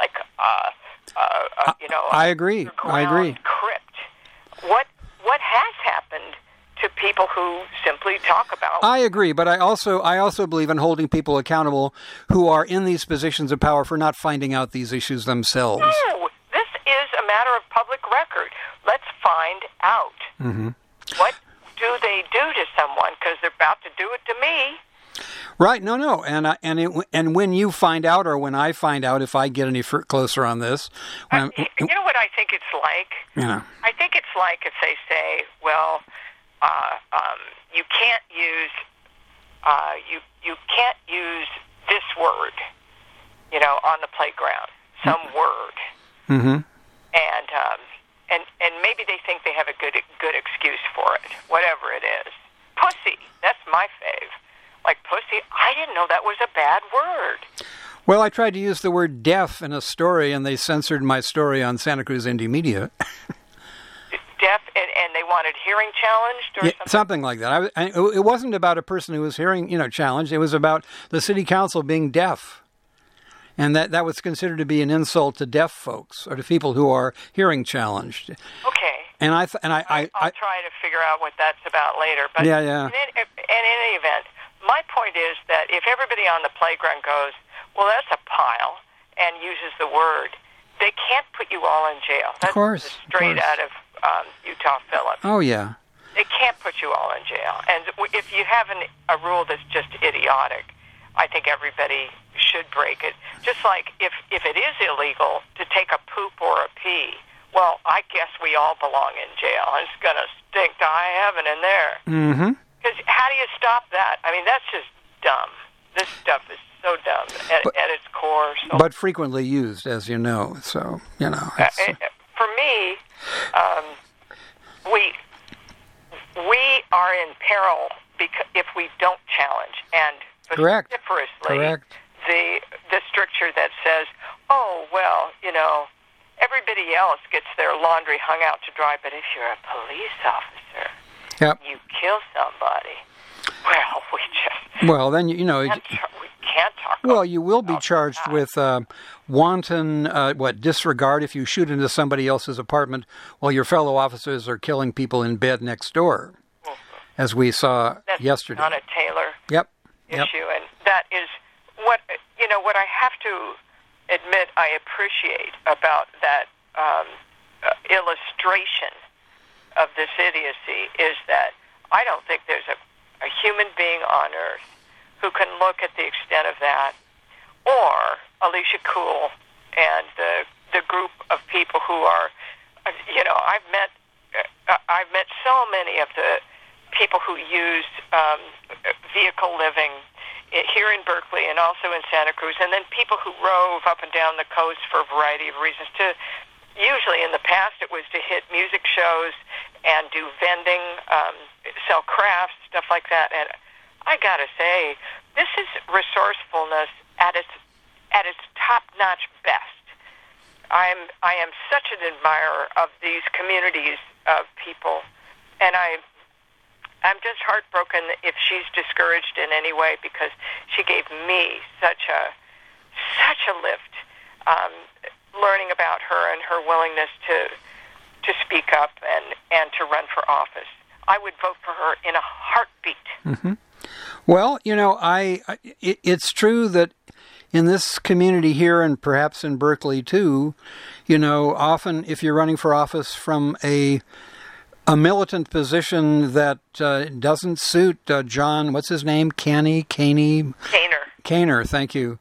S1: I agree.
S3: Crypt. What has happened to people who simply talk about?
S1: I agree, but I also believe in holding people accountable who are in these positions of power for not finding out these issues themselves.
S3: No, this is a matter of public record. Let's find out. Mm-hmm. What do they do to someone? Because they're about to do it to me.
S1: Right? No, and when you find out, or when I find out, if I get any closer on this,
S3: you know what I think it's like? I think it's like if they say, "Well, you can't use you can't use this word, on the playground, some word," and maybe they think they have a good excuse for it, whatever it is. Pussy, that's my fave. Like pussy, I didn't know that was a bad word.
S1: Well, I tried to use the word deaf in a story, and they censored my story on Santa Cruz Indie Media.
S3: Deaf, and they wanted hearing challenged or something?
S1: Something like that. It wasn't about a person who was hearing, challenged. It was about the city council being deaf. And that was considered to be an insult to deaf folks or to people who are hearing challenged.
S3: Okay.
S1: And I'll
S3: try to figure out what that's about later. But
S1: yeah.
S3: In any event, my point is that if everybody on the playground goes, "Well, that's a pile," and uses the word, they can't put you all in jail. That's
S1: of course.
S3: Straight out of Utah Phillips.
S1: Oh, yeah.
S3: They can't put you all in jail. And if you have a rule that's just idiotic, I think everybody should break it. Just like if it is illegal to take a poop or a pee, well, I guess we all belong in jail. It's going to stink to high heaven in there.
S1: Mm-hmm.
S3: Because how do you stop that? I mean, that's just dumb. This stuff is so dumb at its core. So.
S1: But frequently used, as you know. So, you know.
S3: For me, we are in peril because if we don't challenge and vociferously the stricture that says, oh, well, you know, everybody else gets their laundry hung out to dry, but if you're a police officer, you kill somebody, well, we just...
S1: Well, then, you know...
S3: we can't talk
S1: Well, you will be charged with wanton, disregard if you shoot into somebody else's apartment while your fellow officers are killing people in bed next door, as we saw yesterday.
S3: That's Donna Taylor issue, and that is what I have to admit I appreciate about that illustration of this idiocy is that I don't think there's a human being on earth who can look at the extent of that, or Alicia Kuhl and the group of people who are, I've met so many of the people who use vehicle living here in Berkeley and also in Santa Cruz, and then people who rove up and down the coast for a variety of reasons. Usually in the past it was to hit music shows and do vending, sell crafts, stuff like that. And I gotta say, this is resourcefulness at its top-notch best. I am such an admirer of these communities of people, and I'm just heartbroken if she's discouraged in any way, because she gave me such a lift, learning about her and her willingness to speak up and to run for office. I would vote for her in a heartbeat.
S1: Mm-hmm. Well, it's true that in this community here, and perhaps in Berkeley too, often if you're running for office from a militant position that doesn't suit John, what's his name? Kainer, thank you.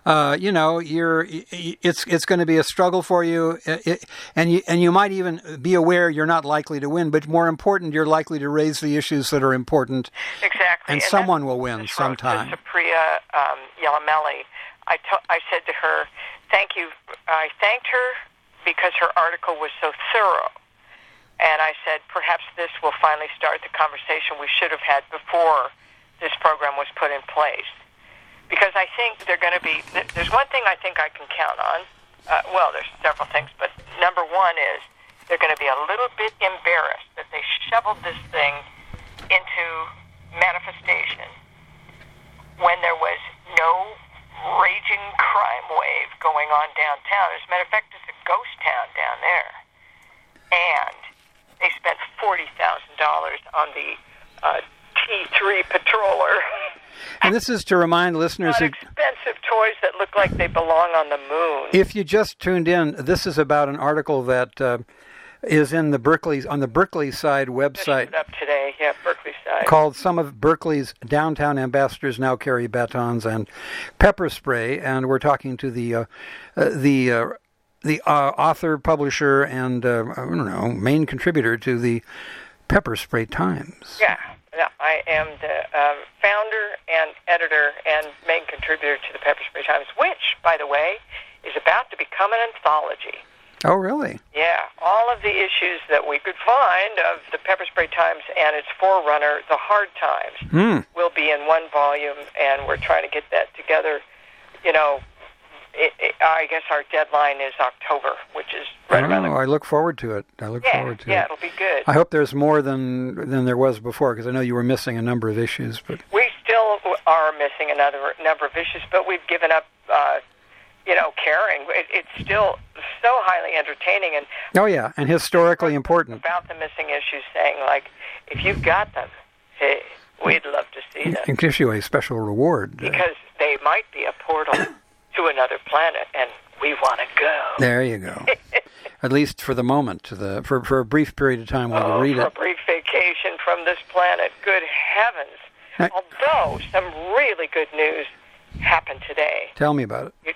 S1: It's going to be a struggle for you, and you might even be aware you're not likely to win. But more important, you're likely to raise the issues that are important.
S3: Exactly,
S1: and someone will win sometime.
S3: Supriya Yelamelli, I said to her, "Thank you." I thanked her because her article was so thorough, and I said, "Perhaps this will finally start the conversation we should have had before this program was put in place." Because I think there's one thing I think I can count on. There's several things, but number one is they're going to be a little bit embarrassed that they shoveled this thing into manifestation when there was no raging crime wave going on downtown. As a matter of fact, it's a ghost town down there. And they spent $40,000 on the T3 patroller.
S1: And this is to remind listeners who...
S3: expensive toys that look like they belong on the moon.
S1: If you just tuned in, this is about an article that is in on the Berkeley Side website.
S3: Put up today, Berkeley Side.
S1: Called "Some of Berkeley's Downtown Ambassadors Now Carry Batons and Pepper Spray," and we're talking to the author, publisher, and main contributor to the Pepper Spray Times.
S3: Yeah, I am the founder and editor and main contributor to the Pepper Spray Times, which, by the way, is about to become an anthology.
S1: Oh, really?
S3: Yeah, all of the issues that we could find of the Pepper Spray Times and its forerunner, The Hard Times, will be in one volume, and we're trying to get that together. I guess our deadline is October, which is right around the corner.
S1: I look forward to it.
S3: Yeah, it'll be good.
S1: I hope there's more than there was before, because I know you were missing a number of issues. But
S3: we still are missing another number of issues, but we've given up, caring. It's still so highly entertaining.
S1: And historically important.
S3: About the missing issues, saying, like, if you've got them, hey, we'd love to see them.
S1: It gives you a special reward.
S3: Because they might be a portal to another planet, and we want to go.
S1: There you go. At least for the moment, for a brief period of time while you read it.
S3: For a brief vacation planet. Good heavens. Although some really good news happened today.
S1: Tell me about it.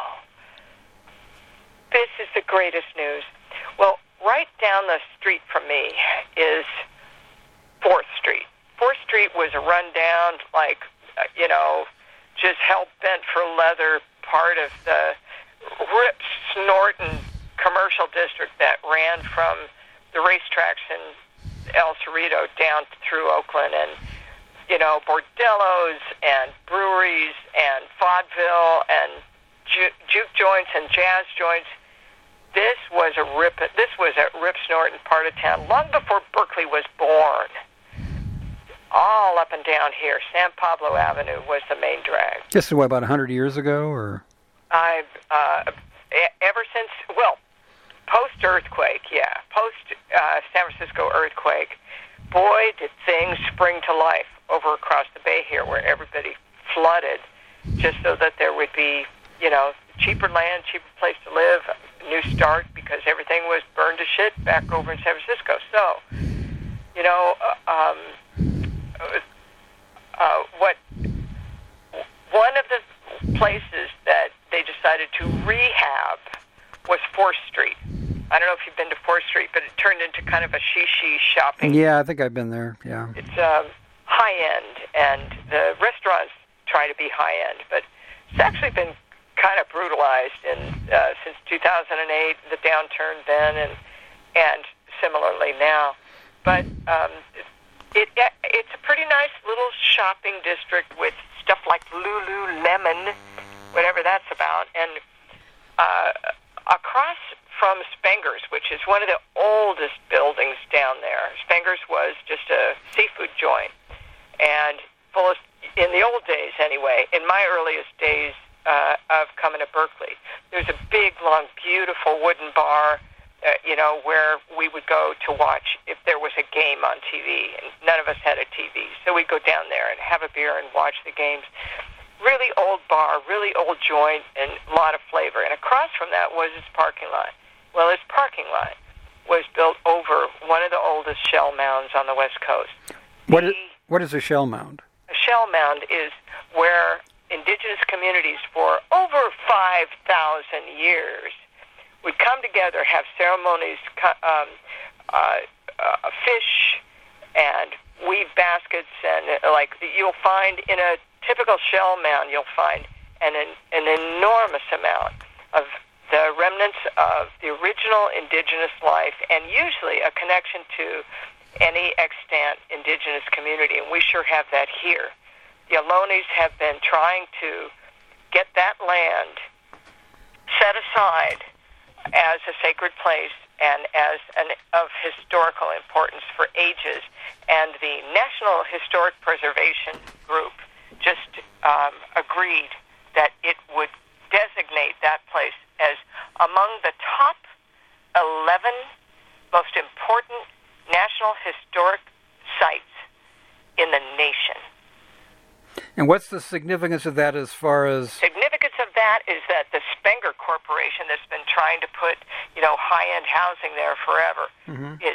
S3: This is the greatest news. Well, right down the street from me is 4th Street. 4th Street was a rundown, just hell-bent for leather part of the rip-snorting commercial district that ran from the racetracks in El Cerrito down through Oakland, and bordellos and breweries and vaudeville and juke joints and jazz joints. This was a rip-snorting part of town long before Berkeley was born. All up and down here, San Pablo Avenue was the main drag.
S1: This is about 100 years ago, or?
S3: I've ever since, post-earthquake, post-San Francisco earthquake, boy, did things spring to life over across the bay here, where everybody flooded just so that there would be, cheaper land, cheaper place to live, a new start, because everything was burned to shit back over in San Francisco. So, one of the places that they decided to rehab was 4th Street. I don't know if you've been to 4th Street, but it turned into kind of a she shopping.
S1: Yeah, I think I've been there, yeah.
S3: It's high-end, and the restaurants try to be high-end, but it's actually been kind of brutalized since 2008, the downturn then, and similarly now. But it's a pretty nice little shopping district with stuff like Lululemon, whatever that's about, and across from Spenger's, which is one of the oldest buildings down there. Spenger's was just a seafood joint, and in the old days anyway, in my earliest days of coming to Berkeley, there's a big, long, beautiful wooden bar, where we would go to watch if there was a game on TV, and none of us had a TV, so we'd go down there and have a beer and watch the games. Really old bar, really old joint, and a lot of flavor. And across from that was its parking lot. Well, its parking lot was built over one of the oldest shell mounds on the West Coast.
S1: What is a shell mound?
S3: A shell mound is where indigenous communities for over 5,000 years would come together, have ceremonies, fish and weave baskets, and you'll find in a typical shell mound, you'll find an enormous amount of the remnants of the original indigenous life, and usually a connection to any extant indigenous community, and we sure have that here. The Ohlone have been trying to get that land set aside as a sacred place and as of historical importance for ages, and the National Historic Preservation Group just agreed that it would designate that place as among the top 11 most important national historic sites in the nation.
S1: And what's the significance of that as far as...
S3: Significance of that is that the Spenger Corporation that's been trying to put, high-end housing there forever is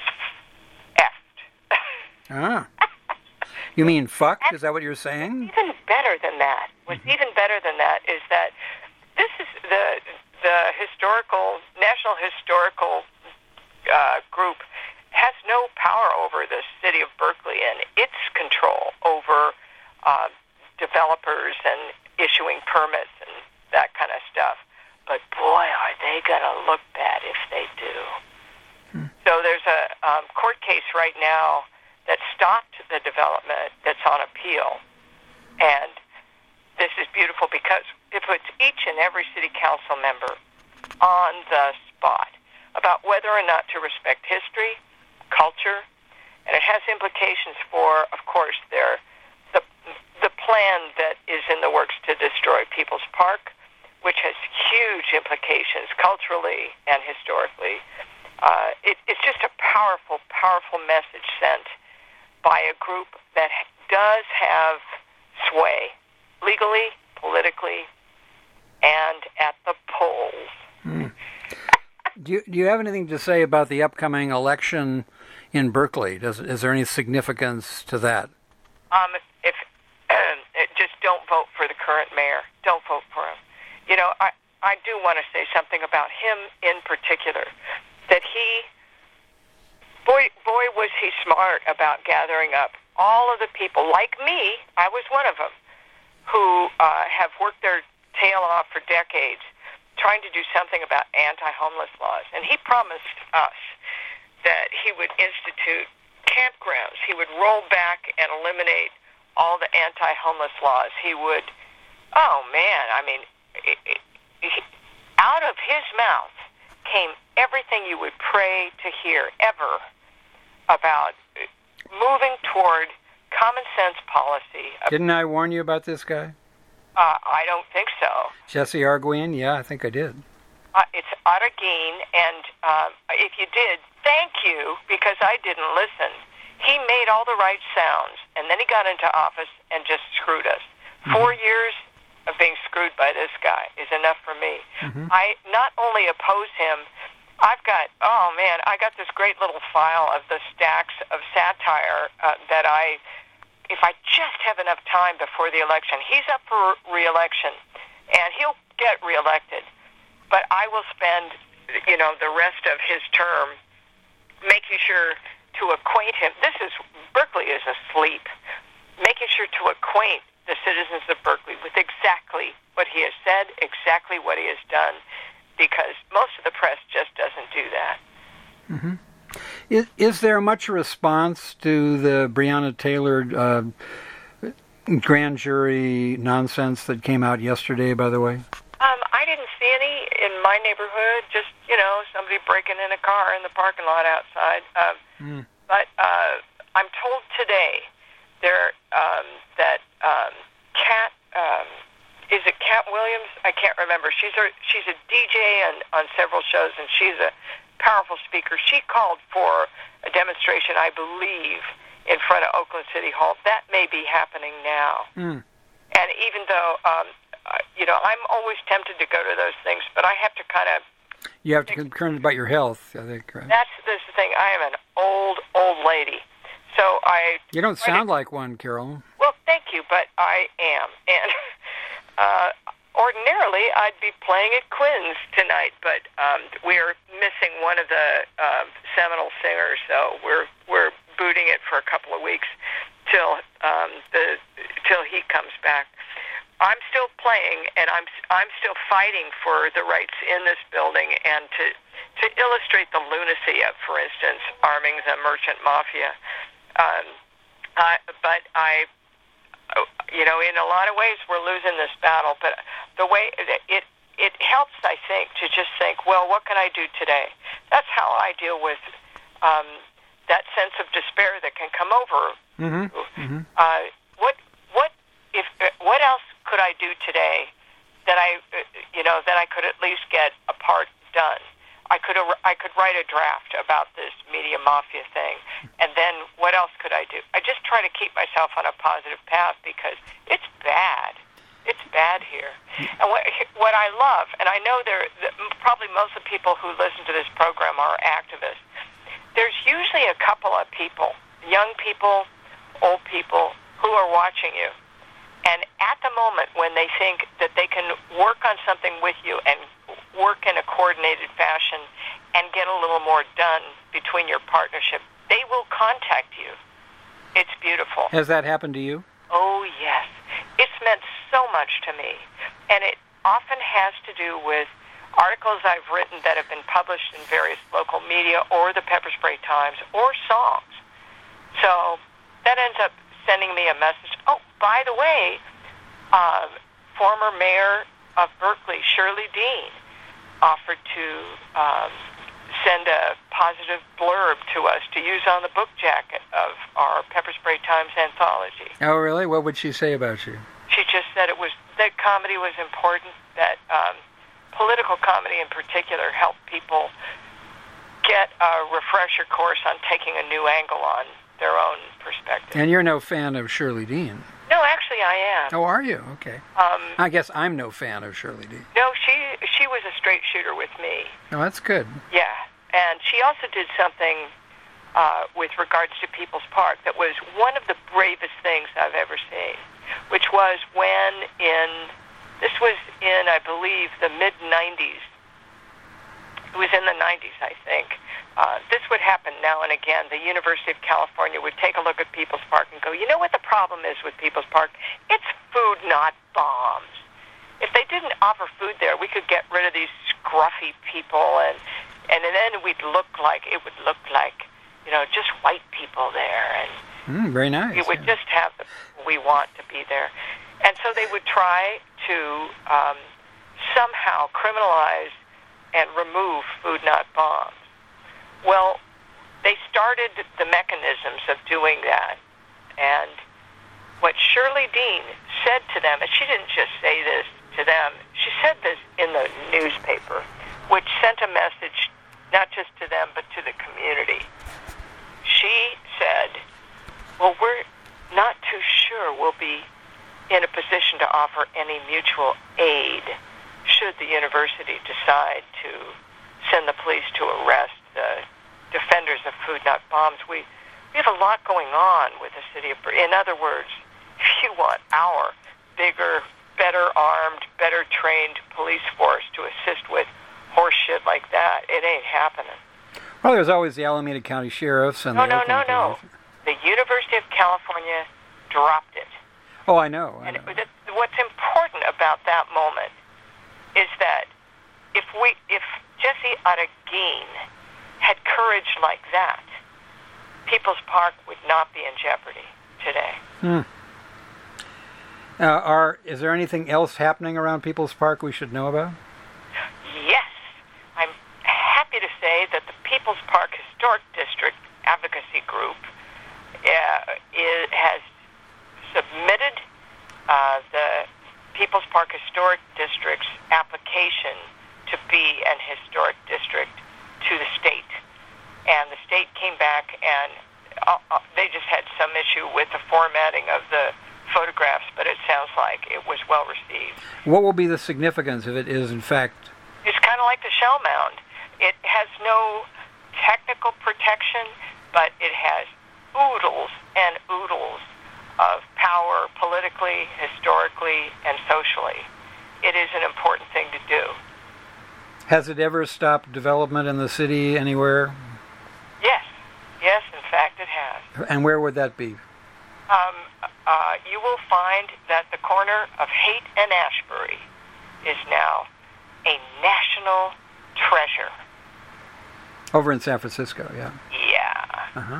S3: effed.
S1: You mean fucked? Is that what you're saying?
S3: Even better than that. What's even better than that is that this is the National Historical Group has no power over the city of Berkeley and its control over developers and issuing permits and that kind of stuff. But boy, are they going to look bad if they do. So there's a court case right now that stopped the development that's on appeal. And this is beautiful because it puts each and every city council member on the spot about whether or not to respect history, culture, and it has implications for, of course, the plan that is in the works to destroy People's Park, which has huge implications culturally and historically. It's just a powerful, powerful message sent by a group that does have sway legally, politically, and at the polls.
S1: Do you have anything to say about the upcoming election in Berkeley? Is there any significance to that?
S3: If just don't vote for the current mayor. Don't vote for him. I do want to say something about him in particular. That boy was he smart about gathering up all of the people like me. I was one of them who have worked their tail off for decades trying to do something about anti-homeless laws. And he promised us that he would institute campgrounds. He would roll back and eliminate all the anti-homeless laws. He would, out of his mouth came everything you would pray to hear ever about moving toward common sense policy.
S1: Didn't I warn you about this guy?
S3: I don't think so.
S1: Jesse Arguin? Yeah, I think I did.
S3: It's Arguin, and if you did, thank you, because I didn't listen. He made all the right sounds, and then he got into office and just screwed us. 4 years of being screwed by this guy is enough for me. Mm-hmm. I not only oppose him, I got this great little file of the stacks of satire that if I just have enough time before the election, he's up for re-election, and he'll get re-elected. But I will spend, the rest of his term making sure to acquaint him. Berkeley is asleep. Making sure to acquaint the citizens of Berkeley with exactly what he has said, exactly what he has done, because most of the press just doesn't do that.
S1: Mm-hmm. Is there much response to the Breonna Taylor grand jury nonsense that came out yesterday, by the way?
S3: I didn't see any in my neighborhood, just, somebody breaking in a car in the parking lot outside. But I'm told today that Cat, is it Cat Williams? I can't remember. She's a DJ on several shows, and she's a powerful speaker. She called for a demonstration, I believe, in front of Oakland City Hall. That may be happening now. And even though, I'm always tempted to go to those things, but I have to kind of...
S1: You have to concern about your health, I think, right?
S3: That's the thing. I am an old lady. So
S1: You don't sound like one, Carol.
S3: Well, thank you, but I am. And ordinarily, I'd be playing at Quinn's tonight, but we're missing one of the seminal singers, so we're booting it for a couple of weeks till he comes back. I'm still playing, and I'm still fighting for the rights in this building, and to illustrate the lunacy of, for instance, arming the merchant mafia. But in a lot of ways, we're losing this battle. But the way it helps, I think, to just think, well, what can I do today? That's how I deal with that sense of despair that can come over. Mm-hmm. Mm-hmm. What else could I do today that I could at least get a part done? I could write a draft about this media mafia thing, and then what else could I do? I just try to keep myself on a positive path because it's bad. It's bad here. And what I love, and I know probably most of the people who listen to this program are activists. There's usually a couple of people, young people, old people, who are watching you. And at the moment when they think that they can work on something with you and work in a coordinated fashion and get a little more done between your partnership, they will contact you. It's beautiful.
S1: Has that happened to you?
S3: Oh, yes. It's meant so much to me. And it often has to do with articles I've written that have been published in various local media or the Pepper Spray Times or songs. So that ends up sending me a message. Oh, by the way, former mayor of Berkeley, Shirley Dean, offered to send a positive blurb to us to use on the book jacket of our Pepper Spray Times anthology.
S1: Oh, really? What would she say about you?
S3: She just said that comedy was important, that political comedy in particular helped people get a refresher course on taking a new angle on their own perspective.
S1: And you're no fan of Shirley Dean.
S3: No, actually I am.
S1: Oh, are you? Okay. I guess I'm no fan of Shirley Dean.
S3: No, she was a straight shooter with me.
S1: Oh, that's good.
S3: Yeah. And she also did something with regards to People's Park that was one of the bravest things I've ever seen, which was this was in, I believe, the mid-90s. It was in the 90s, I think. This would happen now and again. The University of California would take a look at People's Park and go, you know what the problem is with People's Park? It's food, not bombs. If they didn't offer food there, we could get rid of these scruffy people, and then it would look like, just white people there. And
S1: very nice.
S3: We would just have the people we want to be there. And so they would try to somehow criminalize and remove food, not bombs. Well, they started the mechanisms of doing that. And what Shirley Dean said to them, and she didn't just say this to them, she said this in the newspaper, which sent a message not just to them, but to the community. She said, well, we're not too sure we'll be in a position to offer any mutual aid should the university decide to send the police to arrest the defenders of food, not bombs. We have a lot going on with the city of Berkeley. In other words, if you want our bigger, better armed, better trained police force to assist with horse shit like that, it ain't happening.
S1: Well, there's always the Alameda County Sheriffs and
S3: No. The University of California dropped it.
S1: Oh, I know.
S3: What's important about that moment is that if Jesse Arreguin had courage like that, People's Park would not be in jeopardy today.
S1: Is there anything else happening around People's Park we should know about?
S3: Yes. I'm happy to say that the People's Park Historic District Advocacy Group has submitted the People's Park Historic District's application to be an historic district to the state. And the state came back and they just had some issue with the formatting of the photographs, but it sounds like it was well received.
S1: What will be the significance if it is, in fact?
S3: It's kind of like the Shell Mound. It has no technical protection, but it has oodles and oodles of power politically, historically, and socially. It is an important thing to do.
S1: Has it ever stopped development in the city anywhere?
S3: Yes, in fact it has.
S1: And where would that be?
S3: You will find that the corner of Haight and Ashbury is now a national treasure.
S1: Over in San Francisco, yeah.
S3: Yeah.
S1: Uh-huh.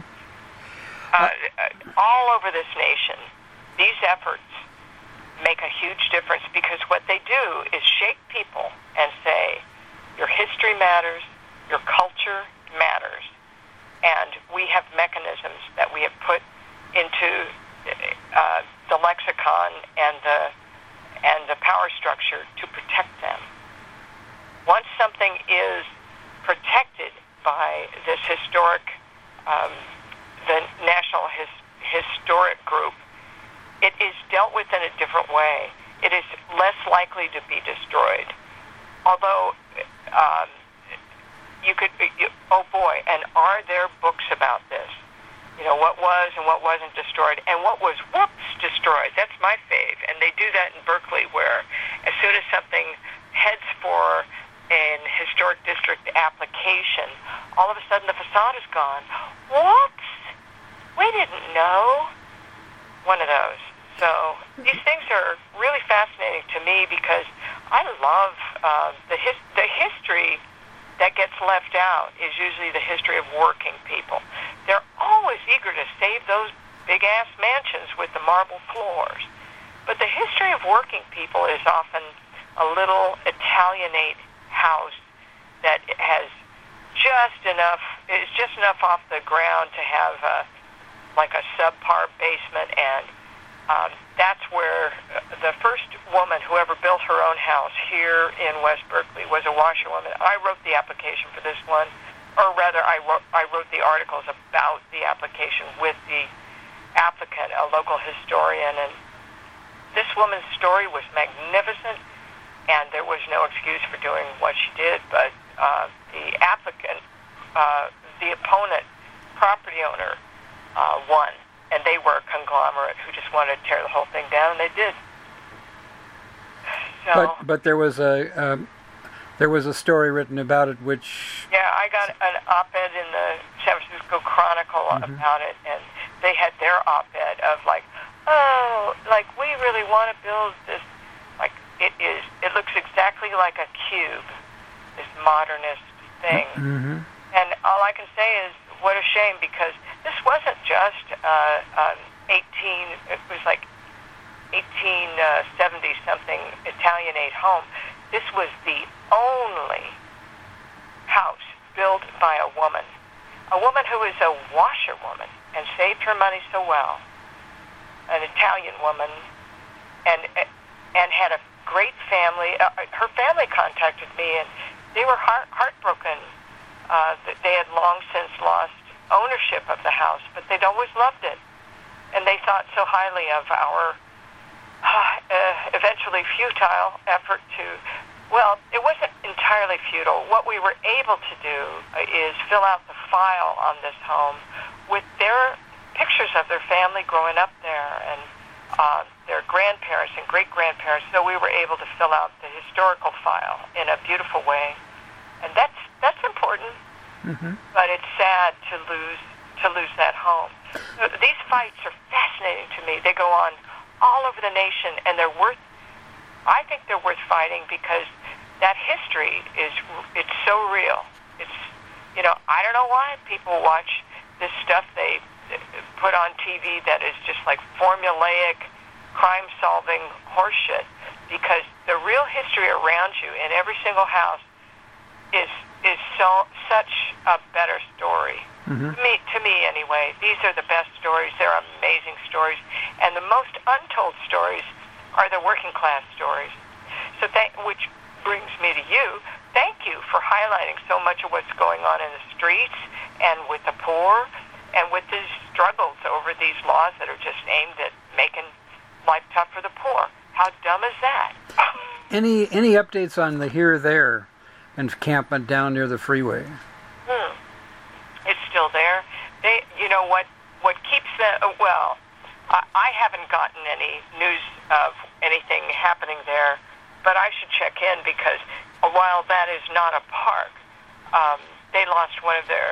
S3: All over this nation, these efforts make a huge difference because what they do is shake people and say, your history matters, your culture matters, and we have mechanisms that we have put into the lexicon and the power structure to protect them. Once something is protected by this historic, the National Historic Group, it is dealt with in a different way. It is less likely to be destroyed. Although, and are there books about this? You know, what was and what wasn't destroyed, and what was, destroyed. That's my fave. And they do that in Berkeley, where as soon as something heads for an historic district application, all of a sudden the facade is gone. Whoops! We didn't know. One of those. So these things are really fascinating to me because I love the history that gets left out is usually the history of working people. They're always eager to save those big-ass mansions with the marble floors. But the history of working people is often a little Italianate house that has just enough off the ground to have like a subpar basement, and that's where the first woman who ever built her own house here in West Berkeley was a washerwoman. I wrote the application for this one, or rather I wrote the articles about the application with the applicant, a local historian, and this woman's story was magnificent, and there was no excuse for doing what she did, but the applicant, the opponent property owner, won, and they were a conglomerate who just wanted to tear the whole thing down, and they did. So,
S1: but there was a story written about it, which...
S3: Yeah, I got an op-ed in the San Francisco Chronicle about it, and they had their op-ed of like, we really want to build this, like, it looks exactly like a cube, this modernist thing. Mm-hmm. And all I can say is, what a shame, because this wasn't just it was like 1870-something Italianate home. This was the only house built by a woman who was a washerwoman and saved her money so well, an Italian woman, and had a great family. Her family contacted me, and they were heartbroken. They had long since lost ownership of the house, but they'd always loved it, and they thought so highly of our eventually futile effort to, well, it wasn't entirely futile. What we were able to do is fill out the file on this home with their pictures of their family growing up there, and their grandparents and great-grandparents, so we were able to fill out the historical file in a beautiful way. And that's important, but it's sad to lose that home. So these fights are fascinating to me. They go on all over the nation, and I think they're worth fighting, because that history it's so real. It's, I don't know why people watch this stuff they put on TV that is just like formulaic crime-solving horseshit, because the real history around you in every single house is such a better story. Mm-hmm. To me anyway. These are the best stories. They're amazing stories, and the most untold stories are the working class stories. So which brings me to you. Thank you for highlighting so much of what's going on in the streets and with the poor and with these struggles over these laws that are just aimed at making life tough for the poor. How dumb is that?
S1: Any updates on the Here There encampment down near the freeway?
S3: It's still there. What keeps them, I haven't gotten any news of anything happening there, but I should check in, because while that is not a park, they lost one of their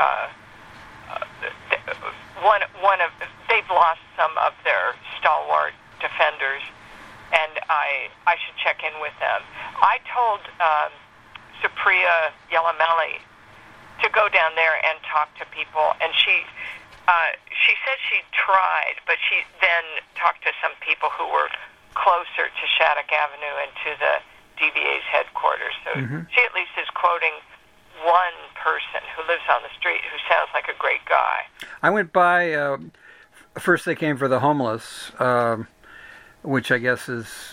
S3: they've lost some of their stalwart defenders, and I should check in with them. I told Supriya Yelamelli to go down there and talk to people, and she said she tried, but she then talked to some people who were closer to Shattuck Avenue and to the DVA's headquarters. So she at least is quoting one person who lives on the street who sounds like a great guy.
S1: I went by, first they came for the homeless, which I guess is...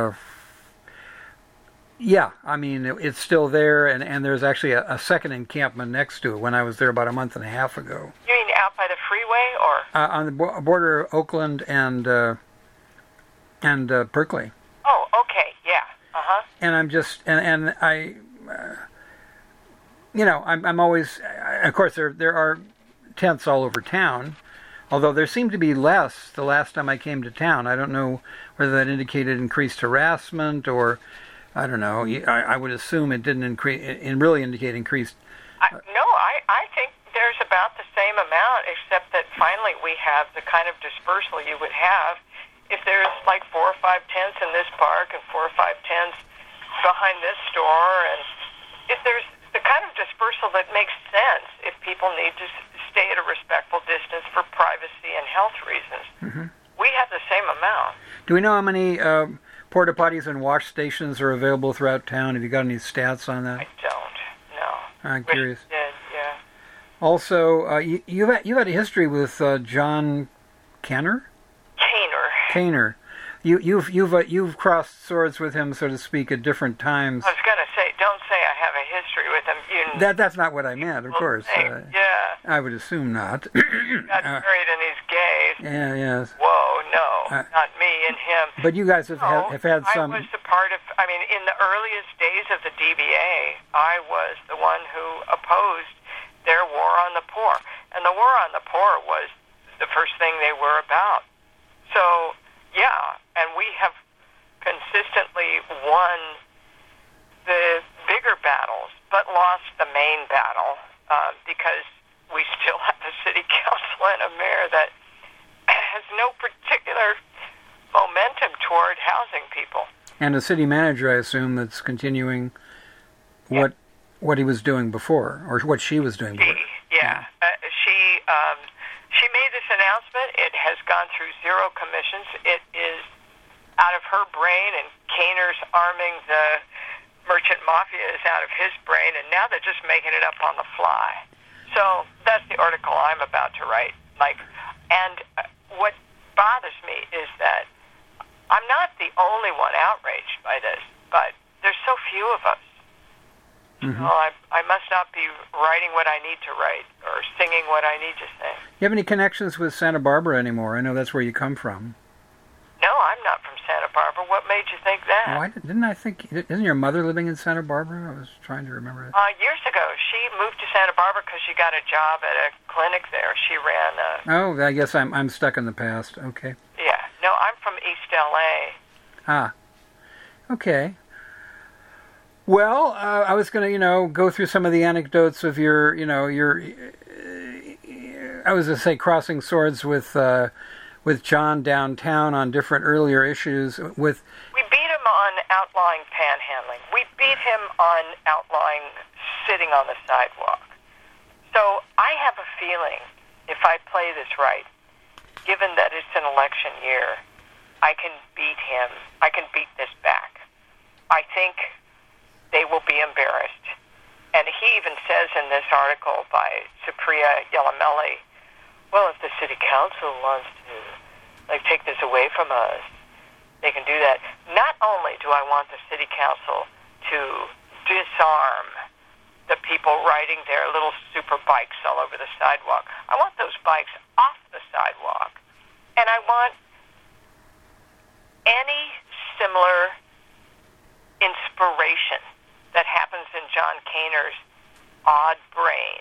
S1: yeah, I mean, it's still there, and there's actually a second encampment next to it when I was there about a month and a half ago.
S3: You mean out by the freeway, or?
S1: On the border of Oakland and Berkeley.
S3: Oh, okay, yeah,
S1: And I'm just, and I, I'm always, of course, there are tents all over town, although there seemed to be less the last time I came to town. I don't know whether that indicated increased harassment or... I don't know. I would assume it didn't really indicate increased.
S3: No, I think there's about the same amount, except that finally we have the kind of dispersal you would have if there's like 4 or 5 tents in this park and 4 or 5 tents behind this store, and if there's the kind of dispersal that makes sense if people need to stay at a respectful distance for privacy and health reasons. Mm-hmm. We have the same amount.
S1: Do we know how many... porta potties and wash stations are available throughout town? Have you got any stats on that?
S3: I don't. No.
S1: I'm curious.
S3: Did, yeah.
S1: Also, you've had a history with John Kaner. Kaner. You've crossed swords with him, so to speak, at different times.
S3: I was going to say, don't say I have a history with him.
S1: That's not what I meant, of course.
S3: Yeah.
S1: I would assume not.
S3: Got married and he's gay.
S1: Yeah, yes.
S3: Whoa, no, not me and him.
S1: But you guys have had some...
S3: I was a part of, in the earliest days of the DBA, I was the one who opposed their war on the poor. And the war on the poor was the first thing they were about. So, yeah, and we have consistently won the bigger battles, but lost the main battle because we still have a city council and a mayor that has no particular momentum toward housing people.
S1: And a city manager, I assume, that's continuing what he was doing before, or what she was doing before.
S3: She made this announcement. It has gone through 0 commissions. It is out of her brain, and Kaner's arming the merchant mafia is out of his brain, and now they're just making it up on the fly. So that's the article I'm about to write. What bothers me is that I'm not the only one outraged by this, but there's so few of us. Mm-hmm. So I must not be writing what I need to write or singing what I need to sing.
S1: You have any connections with Santa Barbara anymore? I know that's where you come from.
S3: No, I'm not from Santa Barbara. What made you think that?
S1: Oh, isn't your mother living in Santa Barbara? I was trying to remember.
S3: Years ago, she moved to Santa Barbara because she got a job at a clinic there. She ran
S1: Oh, I guess I'm stuck in the past. Okay.
S3: Yeah. No, I'm from East L.A.
S1: Ah. Okay. Well, I was going to, go through some of the anecdotes of your I was going to say crossing swords with John downtown on different earlier issues. We
S3: beat him on outlawing panhandling. We beat him on outlawing sitting on the sidewalk. So I have a feeling, if I play this right, given that it's an election year, I can beat him. I can beat this back. I think they will be embarrassed. And he even says in this article by Supriya Yelameli, well, if the city council wants to take this away from us, they can do that. Not only do I want the city council to disarm the people riding their little super bikes all over the sidewalk, I want those bikes off the sidewalk. And I want any similar inspiration that happens in John Kaner's odd brain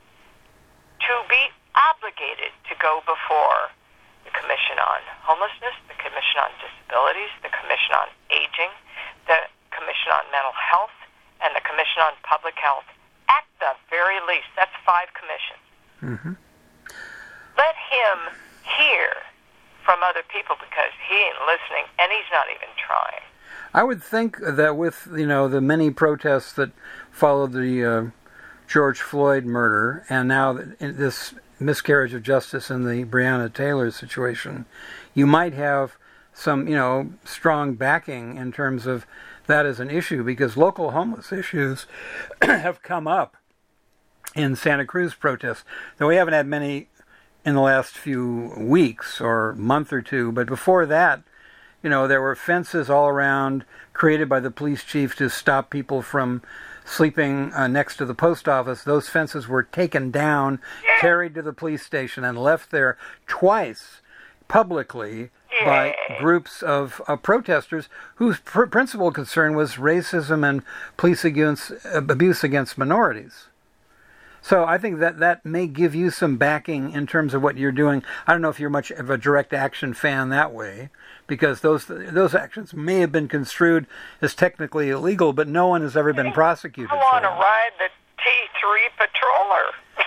S3: to be obligated to go before the Commission on Homelessness, the Commission on Disabilities, the Commission on Aging, the Commission on Mental Health, and the Commission on Public Health. At the very least, that's 5 commissions.
S1: Mm-hmm.
S3: Let him hear from other people because he ain't listening and he's not even trying.
S1: I would think that with, the many protests that followed the George Floyd murder and now this miscarriage of justice in the Breonna Taylor situation, you might have some, strong backing in terms of that as an issue, because local homeless issues have come up in Santa Cruz protests. Though we haven't had many in the last few weeks or month or two, but before that, there were fences all around created by the police chief to stop people from sleeping next to the post office. Those fences were taken down, carried to the police station, and left there twice publicly by groups of protesters whose principal concern was racism and police abuse against minorities. So I think that may give you some backing in terms of what you're doing. I don't know if you're much of a direct action fan that way, because those actions may have been construed as technically illegal, but no one has ever been prosecuted for
S3: them. I want
S1: to
S3: ride the T3 patroller.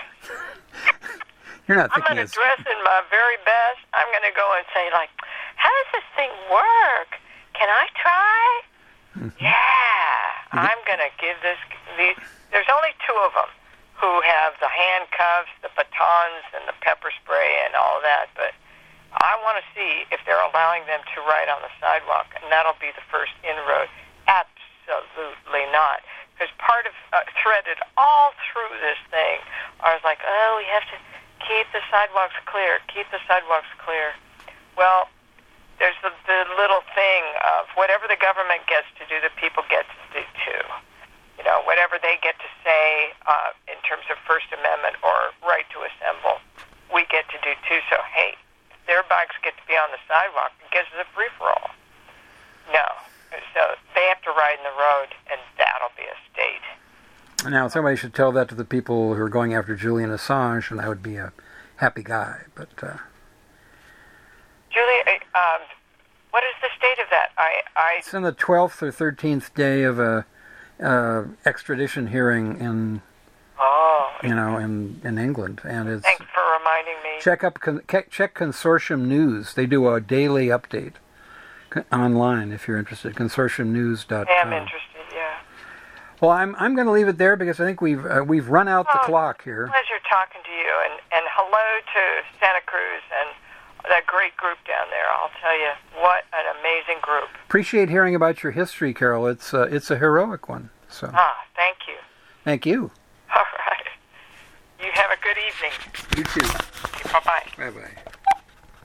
S1: You're not thinking
S3: I'm going to dress in my very best. I'm going to go and say, how does this thing work? Can I try? Mm-hmm. Yeah. I'm going to give this... There's only 2 of them who have the handcuffs, the batons, and the pepper spray and all that, but I want to see if they're allowing them to ride on the sidewalk, and that'll be the first inroad. Absolutely not. Because part of threaded all through this thing, I was like, we have to keep the sidewalks clear, keep the sidewalks clear. Well, there's the little thing of whatever the government gets to do, the people get to do too. Whatever they get to say in terms of First Amendment or right to assemble, we get to do too. So, hey, their bikes get to be on the sidewalk because it's a free-for-all. No. So they have to ride in the road, and that'll be a state.
S1: Now, somebody should tell that to the people who are going after Julian Assange, and I would be a happy guy. But
S3: Julian, what is the state of that?
S1: It's in the 12th or 13th day of a extradition hearing in in England, and it's.
S3: Thanks for reminding me.
S1: Check Consortium News. They do a daily update online if you're interested. Consortiumnews.com.
S3: I am interested. Yeah.
S1: Well, I'm going to leave it there because I think we've run out the clock here.
S3: Pleasure talking to you, and hello to Santa Cruz and that great group down there. I'll tell you, what an amazing group.
S1: Appreciate hearing about your history, Carol. It's a heroic one. So.
S3: Thank you.
S1: Thank you.
S3: All right. You have a good evening.
S1: You too.
S3: Bye-bye.
S1: Bye-bye.